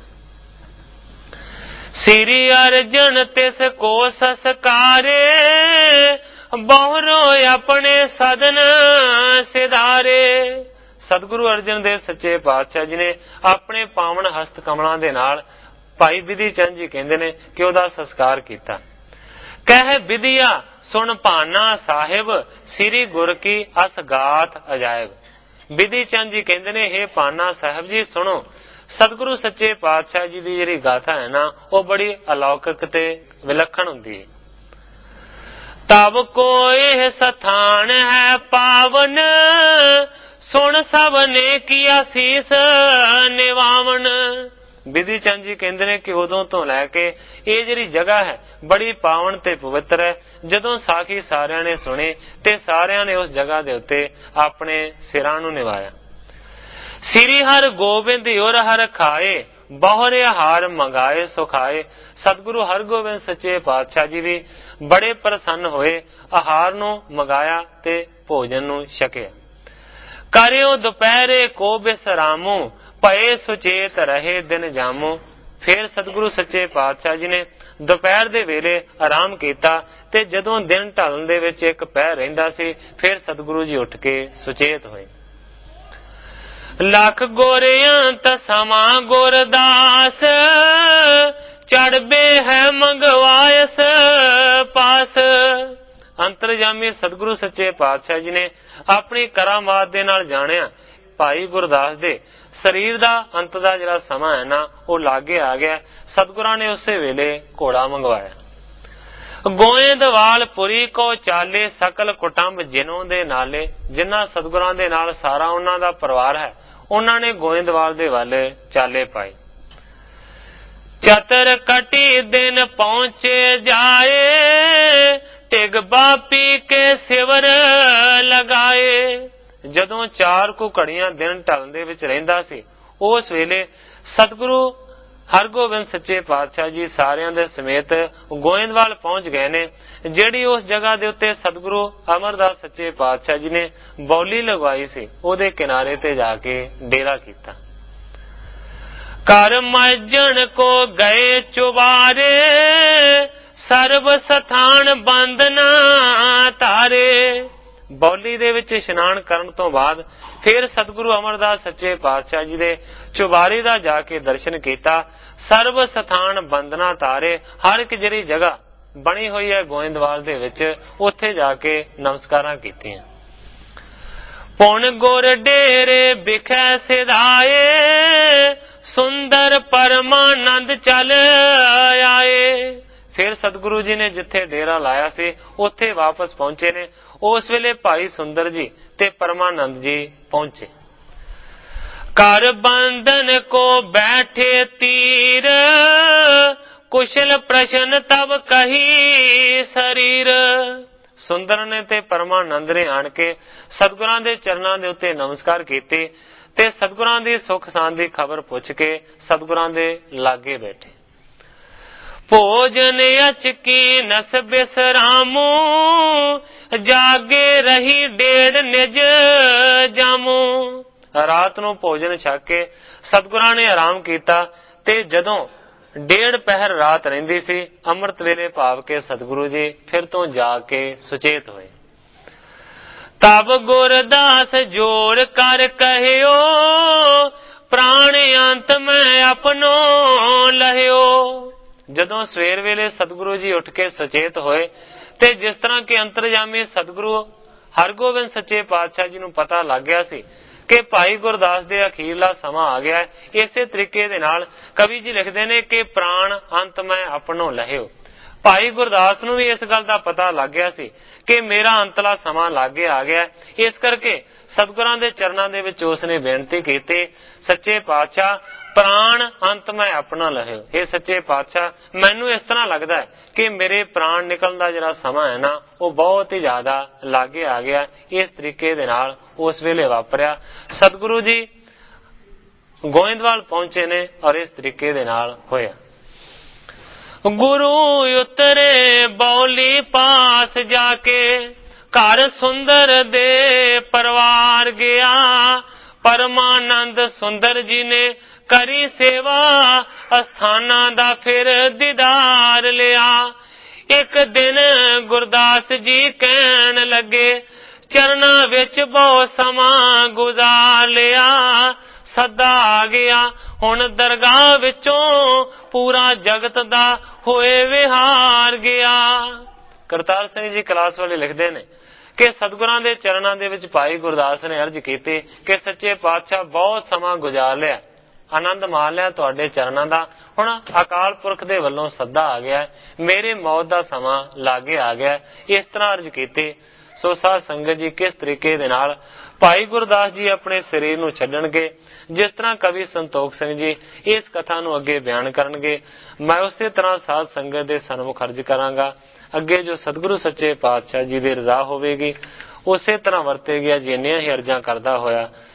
ਸ੍ਰੀ ਅਰਜਨ ਤਿਸ ਕੋ ਸਸਕਾਰੇ ਬਹੁਰੋ ਆਪਣੇ ਸਦਨ ਸਿਧਾਰੇ। ਸਤਿਗੁਰੂ ਅਰਜਨ ਦੇਵ ਸੱਚੇ ਪਾਤਸ਼ਾਹ ਜੀ ਨੇ ਆਪਣੇ ਪਾਵਨ ਹਸਤ ਕਮਲਾਂ ਦੇ ਨਾਲ ਭਾਈ ਬਿਧੀ ਚੰਦ ਜੀ ਕਹਿੰਦੇ ਨੇ ਕਿ ਉਹਦਾ ਸੰਸਕਾਰ ਕੀਤਾ। ਕਹਿ ਬਿਧੀਆ ਸੁਣ ਭਾਨਾ ਸਾਹਿਬ ਸ੍ਰੀ ਗੁਰ ਕੀ ਅਸਗਾਥ ਅਜਾਇਬ। ਬਿਧੀ ਚੰਦ ਜੀ ਕਹਿੰਦੇ ਨੇ, ਹੇ ਭਾਨਾ ਸਾਹਿਬ ਜੀ ਸੁਣੋ, ਸਤਿਗੁਰੂ ਸੱਚੇ ਪਾਤਸ਼ਾਹ ਜੀ ਦੀ ਜਿਹੜੀ ਗਾਥਾ ਹੈ ਨਾ, ਉਹ ਬੜੀ ਅਲੌਕਿਕ ਤੇ ਵਿਲੱਖਣ ਹੁੰਦੀ ਹੈ। ਤਬ ਕੋ ਇਹ ਸਥਾਨ ਹੈ ਪਾਵਨ ਸੁਣ ਸਭ ਨੇ ਕੀਆ ਸੀਸ ਨਿਵਾਵਨ। ਬਿਧੀ ਚੰਦ ਜੀ ਕਹਿੰਦੇ ਨੇ ਕਿ ਉਦੋਂ ਤੋਂ ਲੈ ਕੇ ਇਹ ਜਿਹੜੀ ਜਗ੍ਹਾ ਹੈ ਬੜੀ ਪਾਵਨ ਤੇ ਪਵਿੱਤਰ ਹੈ। ਜਦੋਂ ਸਾਖੀ ਸਾਰਿਆਂ ਨੇ ਸੁਣੀ ਤੇ ਸਾਰਿਆਂ ਨੇ ਉਸ ਜਗ੍ਹਾ ਦੇ ਉੱਤੇ ਆਪਣੇ ਸਿਰਾਂ ਨੂੰ ਨਿਵਾਇਆ। ਸ੍ਰੀ ਹਰਿ ਗੋਬਿੰਦ ਔਰ ਹਰਿ ਖਾਏ, ਬਹੁਰੇ ਹਾਰ ਮੰਗਾਏ ਸੁਖਾਏ। ਸਤਿਗੁਰੂ ਹਰਗੋਬਿੰਦ ਸੱਚੇ ਪਾਤਸ਼ਾਹ ਜੀ ਵੀ ਬੜੇ ਪ੍ਰਸੰਨ ਹੋਏ, ਆਹਾਰ ਨੂੰ ਮੰਗਾਇਆ ਤੇ ਭੋਜਨ ਨੂੰ ਛਕਿਆ। ਕਰਿਓ ਦੁਪਹਿਰੇ ਕੋ ਬਿਸਰਾਮੋ, ਭਏ ਸੁਚੇਤ ਰਹੇ ਦਿਨ ਜਾਮੋ। ਫਿਰ ਸਤਿਗੁਰੂ ਸੱਚੇ ਪਾਤਸ਼ਾਹ ਜੀ ਨੇ ਦੁਪਹਿਰ ਦੇ ਵੇਲੇ ਆਰਾਮ ਕੀਤਾ ਤੇ ਜਦੋਂ ਦਿਨ ਢਲਣ ਦੇ ਵਿੱਚ ਇੱਕ ਪਹਿਰ ਰਹਿੰਦਾ ਸੀ, ਫਿਰ ਸਤਿਗੁਰੂ ਜੀ ਉੱਠ ਕੇ ਸੁਚੇਤ ਹੋਏ। ਲੱਖ ਗੋਰਿਅੰਤ ਸਮਾ ਗੁਰਦਾਸ, ਚੜਬੇ ਹੈ ਮੰਗਵਾਇਸ ਪਾਸ। ਅੰਤਰਜਾਮੀ ਸਤਿਗੁਰੂ ਸੱਚੇ ਪਾਤਸ਼ਾਹ ਜੀ ਨੇ ਆਪਣੀ ਕਰਾਮਾਤ ਦੇ ਨਾਲ ਜਾਣਿਆ ਭਾਈ ਗੁਰਦਾਸ ਦੇ ਸਰੀਰ ਦਾ ਅੰਤ ਦਾ ਜਿਹੜਾ ਸਮਾਂ ਹੈ ਨਾ, ਉਹ ਲਾਗੇ ਆ ਗਿਆ। ਸਤਿਗੁਰਾਂ ਨੇ ਉਸੇ ਵੇਲੇ ਘੋੜਾ ਮੰਗਵਾਇਆ। ਗੋਇੰਦਵਾਲ ਪੁਰੀ ਕੋ ਚਾਲੇ, ਸਕਲ ਕੁਟੰਬ ਜਿਨੋਂ ਦੇ ਨਾਲੇ। ਜਿਨ੍ਹਾਂ ਸਤਿਗੁਰਾਂ ਦੇ ਨਾਲ ਸਾਰਾ ਉਹਨਾਂ ਦਾ ਪਰਿਵਾਰ ਹੈ, ਉਹਨਾਂ ਨੇ ਗੋਇੰਦਵਾਲ ਦੇ ਵੱਲ ਚਾਲੇ ਪਾਏ। ਚਤਰ ਕਟੀ ਦਿਨ ਪਹੁੰਚੇ ਜਾਏ, ਟਿਗ ਬਾਪੀ ਕੇ ਸਿਵਰ ਲਗਾਏ। ਜਦੋਂ ਚਾਰ ਕੁ ਘੜੀਆਂ ਦਿਨ ਢਲਣ ਦੇ ਵਿੱਚ ਰਹਿੰਦਾ ਸੀ, ਉਸ ਵੇਲੇ ਸਤਿਗੁਰੂ ਹਰਗੋਬਿੰਦ ਸੱਚੇ ਪਾਤਸ਼ਾਹ ਜੀ ਸਾਰਿਆਂ ਦੇ ਸਮੇਤ ਗੋਇੰਦਵਾਲ ਪਹੁੰਚ ਗਏ ਨੇ, ਜਿਹੜੀ ਉਸ ਜਗ੍ਹਾ ਦੇ ਉੱਤੇ ਸਤਿਗੁਰੂ ਅਮਰਦਾਸ ਸੱਚੇ ਪਾਤਸ਼ਾਹ ਜੀ ਨੇ ਬੌਲੀ ਲਗਵਾਈ ਸੀ, ਉਹਦੇ ਕਿਨਾਰੇ ਤੇ ਜਾ ਕੇ ਡੇਰਾ ਕੀਤਾ। ਕਰ ਮਾਜਣ ਕੋ ਗਏ ਚੁਬਾਰੇ, ਸਰਬ ਸਥਾਨ ਬੰਦਨਾ ਤਾਰੇ। ਬੌਲੀ ਦੇ ਵਿੱਚ ਇਸ਼ਨਾਨ ਕਰਨ ਤੋਂ ਬਾਅਦ ਫਿਰ ਸਤਿਗੁਰੂ ਅਮਰਦਾਸ ਸੱਚੇ ਪਾਤਸ਼ਾਹ ਜੀ ਦੇ ਚੁਬਾਰੇ ਦਾ ਜਾ ਕੇ ਦਰਸ਼ਨ ਕੀਤਾ। ਸਰਬ ਸਥਾਨ ਬੰਦਨਾ ਤਾਰੇ, ਹਰ ਇੱਕ ਜਿਹੜੀ ਜਗ੍ਹਾ ਬਣੀ ਹੋਈ ਹੈ ਗੋਇੰਦਵਾਲ ਦੇ ਵਿੱਚ, ਉੱਥੇ ਜਾ ਕੇ ਨਮਸਕਾਰਾਂ ਕੀਤੀਆਂ। ਪੁਣ ਗੁਰ ਡੇਰੇ ਬਿਖੈ ਸਿਧਾਏ, ਸੁੰਦਰ ਪਰਮਾਨੰਦ ਚਲ ਆਏ। ਫਿਰ ਸਤਿਗੁਰੂ ਜੀ ਨੇ ਜਿੱਥੇ ਡੇਰਾ ਲਾਇਆ ਸੀ, ਉੱਥੇ ਵਾਪਸ ਪਹੁੰਚੇ ਨੇ। ਉਸ ਵੇਲੇ ਭਾਈ ਸੁੰਦਰ ਜੀ ਤੇ ਪਰਮਾਨੰਦ ਜੀ ਪਹੁੰਚੇ। ਕਰ ਬੰਧਨ ਕੋ ਬੈਠੇ ਤੀਰ, ਕੁਸ਼ਲ ਪ੍ਰਸ਼ਨ ਤਬ ਕਹੀ ਸਰੀਰ। ਸੁੰਦਰ ਨੇ ਤੇ ਪਰਮਾਨੰਦ ਨੇ ਆਣ ਕੇ ਸਤਿਗੁਰਾਂ ਦੇ ਚਰਨਾਂ ਦੇ ਉੱਤੇ ਨਮਸਕਾਰ ਕੀਤੇ ਤੇ ਸਤਿਗੁਰਾਂ ਦੀ ਸੁੱਖ ਸਾਂਦ ਦੀ ਖਬਰ ਪੁੱਛ ਕੇ ਸਤਿਗੁਰਾਂ ਦੇ ਲਾਗੇ ਬੈਠੇ। ਭੋਜਨ ਅਚਕੀ ਨਸ ਬਿਸਰਾਮੂ, ਜਾਗੇ ਰਹੀ ਡੇਢ ਨਿਜ ਜਾਮੂ। ਰਾਤ ਨੂੰ ਭੋਜਨ ਛਕ ਕੇ ਸਤਿਗੁਰਾਂ ਨੇ ਆਰਾਮ ਕੀਤਾ ਤੇ ਜਦੋਂ ਡੇਢ ਪਹਿਰ ਰਾਤ ਰਹਿੰਦੀ ਸੀ, ਅੰਮ੍ਰਿਤ ਵੇਲੇ ਭਾਵ ਕੇ ਸਤਿਗੁਰੂ ਜੀ ਫਿਰ ਤੋਂ ਜਾ ਕੇ ਸੁਚੇਤ ਹੋਏ। ਤਬ ਗੁਰਦਾਸ ਜੋੜ ਕਰ ਕਹਿਓ, ਪ੍ਰਾਣ ਅੰਤ ਮੈਂ ਆਪਣੋ ਲਹਿਓ। ਜਦੋਂ ਸਵੇਰ ਵੇਲੇ ਸਤਿਗੁਰੂ ਜੀ ਉੱਠ ਕੇ ਸੁਚੇਤ ਹੋਏ ਤੇ ਜਿਸ ਤਰ੍ਹਾਂ ਕਿ ਅੰਤਰਜਾਮੀ ਸਤਿਗੁਰੂ ਹਰਗੋਬਿੰਦ ਸੱਚੇ ਪਾਤਸ਼ਾਹ ਜੀ ਨੂੰ ਪਤਾ ਲੱਗ ਗਿਆ ਸੀ ਕਿ ਭਾਈ ਗੁਰਦਾਸ ਦੇ ਅਖੀਰਲਾ ਸਮਾਂ ਆ ਗਿਆ, ਇਸੇ ਤਰੀਕੇ ਦੇ ਨਾਲ ਕਵੀ ਜੀ ਲਿਖਦੇ ਨੇ ਕਿ ਪ੍ਰਾਣ ਅੰਤ ਮੈਂ ਆਪਣੋ ਲਹਿਓ। ਭਾਈ ਗੁਰਦਾਸ ਨੂੰ ਵੀ ਇਸ ਗੱਲ ਦਾ ਪਤਾ ਲੱਗ ਗਿਆ ਸੀ ਕਿ ਮੇਰਾ ਅੰਤਲਾ ਸਮਾਂ ਲਾਗੇ ਆ ਗਿਆ। ਇਸ ਕਰਕੇ ਸਤਿਗੁਰਾਂ ਦੇ ਚਰਨਾਂ ਦੇ ਵਿੱਚ ਉਸਨੇ ਬੇਨਤੀ ਕੀਤੀ, ਸੱਚੇ ਪਾਤਸ਼ਾਹ ਪ੍ਰਾਣ ਅੰਤ ਮੈਂ ਆਪਣਾ ਲਹਿਓ। ਇਹ ਸੱਚੇ ਪਾਤਸ਼ਾਹ, ਮੈਨੂੰ ਇਸ ਤਰ੍ਹਾਂ ਲੱਗਦਾ ਹੈ ਕਿ ਮੇਰੇ ਪ੍ਰਾਣ ਨਿਕਲਣ ਦਾ ਜਿਹੜਾ ਸਮਾਂ ਹੈ ਨਾ, ਉਹ ਬਹੁਤ ਹੀ ਜ਼ਿਆਦਾ ਲਾਗੇ ਆ ਗਿਆ। ਇਸ ਤਰੀਕੇ ਦੇ ਨਾਲ ਉਸ ਵੇਲੇ ਵਾਪਰਿਆ। ਸਤਿਗੁਰੂ ਜੀ ਗੋਇੰਦਵਾਲ ਪਹੁੰਚੇ ਨੇ ਔਰ ਇਸ ਤਰੀਕੇ ਦੇ ਨਾਲ ਹੋਇਆ। ਗੁਰੂ ਉਤਰੇ ਬੌਲੀ ਪਾਸ ਜਾ ਕੇ, ਘਰ ਸੁੰਦਰ ਦੇ ਪਰਿਵਾਰ ਗਿਆ। ਪਰਮਾਨੰਦ ਸੁੰਦਰ ਜੀ ਨੇ ਕਰੀ ਸੇਵਾ, ਅਸਥਾਨਾਂ ਦਾ ਫਿਰ ਦੀਦਾਰ ਲਿਆ। ਇੱਕ ਦਿਨ ਗੁਰਦਾਸ ਜੀ ਕਹਿਣ ਲੱਗੇ, ਚਰਨਾਂ ਵਿੱਚ ਬਹੁਤ ਸਮਾਂ ਗੁਜ਼ਾਰ ਲਿਆ। ਸਦਾ ਆ ਗਿਆ ਹੁਣ ਦਰਗਾਹ ਵਿੱਚੋਂ, ਪੂਰਾ ਜਗਤ ਦਾ ਹੋਏ ਵਿਹਾਰ ਗਿਆ। ਕਰਤਾਰ ਸਿੰਘ ਜੀ ਕਲਾਸ ਵਾਲੇ ਲਿਖਦੇ ਨੇ ਕਿ ਸਤਿਗੁਰਾਂ ਦੇ ਚਰਨਾਂ ਦੇ ਵਿੱਚ ਭਾਈ ਗੁਰਦਾਸ ਨੇ ਅਰਜ਼ ਕੀਤੀ ਕਿ ਸੱਚੇ ਪਾਤਸ਼ਾਹ ਬਹੁਤ ਸਮਾਂ ਗੁਜ਼ਾਰ ਲਿਆ, ਆਨੰਦ ਮਾਣ ਲਿਆ ਤੁਹਾਡੇ ਚਰਨਾਂ ਦਾ। ਹੁਣ ਅਕਾਲ ਪੁਰਖ ਦੇ ਵੱਲੋਂ ਸੱਦਾ ਆ ਗਿਆ, ਮੇਰੇ ਮੌਤ ਦਾ ਸਮਾਂ ਲਾਗੇ ਆ ਗਿਆ। ਇਸ ਤਰ੍ਹਾਂ ਅਰਜ਼ ਕੀਤੀ। ਸੋ ਸਾਧ ਸੰਗਤ ਜੀ, ਕਿਸ ਤਰੀਕੇ ਦੇ ਨਾਲ ਭਾਈ ਗੁਰਦਾਸ ਜੀ ਆਪਣੇ ਸਰੀਰ ਨੂੰ ਛੱਡਣਗੇ, ਜਿਸ ਤਰ੍ਹਾਂ ਕਵੀ ਸੰਤੋਖ ਸਿੰਘ ਜੀ ਇਸ ਕਥਾ ਨੂੰ ਅੱਗੇ ਬਿਆਨ ਕਰਨਗੇ, ਮੈਂ ਉਸੇ ਤਰ੍ਹਾਂ ਸਾਧ ਸੰਗਤ ਦੇ ਸਨਮੁਖ ਅਰਜ਼ ਕਰਾਂਗਾ। ਅੱਗੇ ਜੋ ਸਤਿਗੁਰੂ ਸੱਚੇ ਪਾਤਸ਼ਾਹ ਜੀ ਦੀ ਰਜ਼ਾ ਹੋਵੇਗੀ, ਉਸੇ ਤਰ੍ਹਾਂ ਵਰਤੇਗੀ। ਜਿੰਨੀਆਂ ਹੀ ਅਰਜ਼ਾਂ ਕਰਦਾ ਹੋਇਆ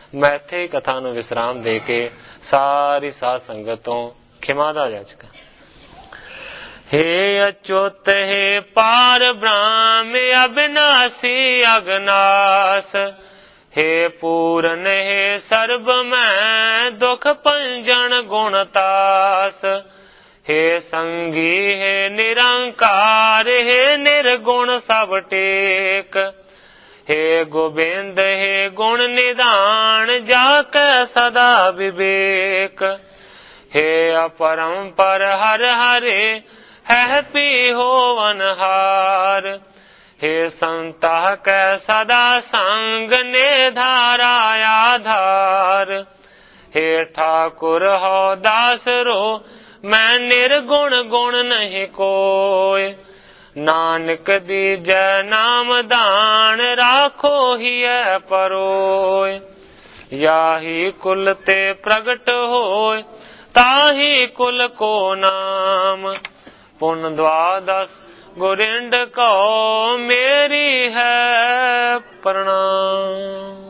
मैं इत्थे ही कथा नूं विश्राम दे के सारी साध संगत तो खिमा दा याचका। हे अच्युत हे पार ब्रह्म अविनाशी अगनाश, हे पूरन हे सर्ब मैं दुख पंजन गुणतास, हे संगी हे निरंकार हे निर्गुण सब टेक, हे गोविंद हे गुण निदान जाके सदा विवेक, हे अपरंपर हर हरे है पी होवन हार, हे संता कै सदा संग ने धारा आधार, हे ठाकुर हो दास रो मैं निर्गुण गुण नहीं कोय, नानक दीजै नाम दान राखो ही परोय, याही कुल ते प्रगट होय ताही कुल को नाम, पुन द्वादश गुरिंड को मेरी है प्रणाम।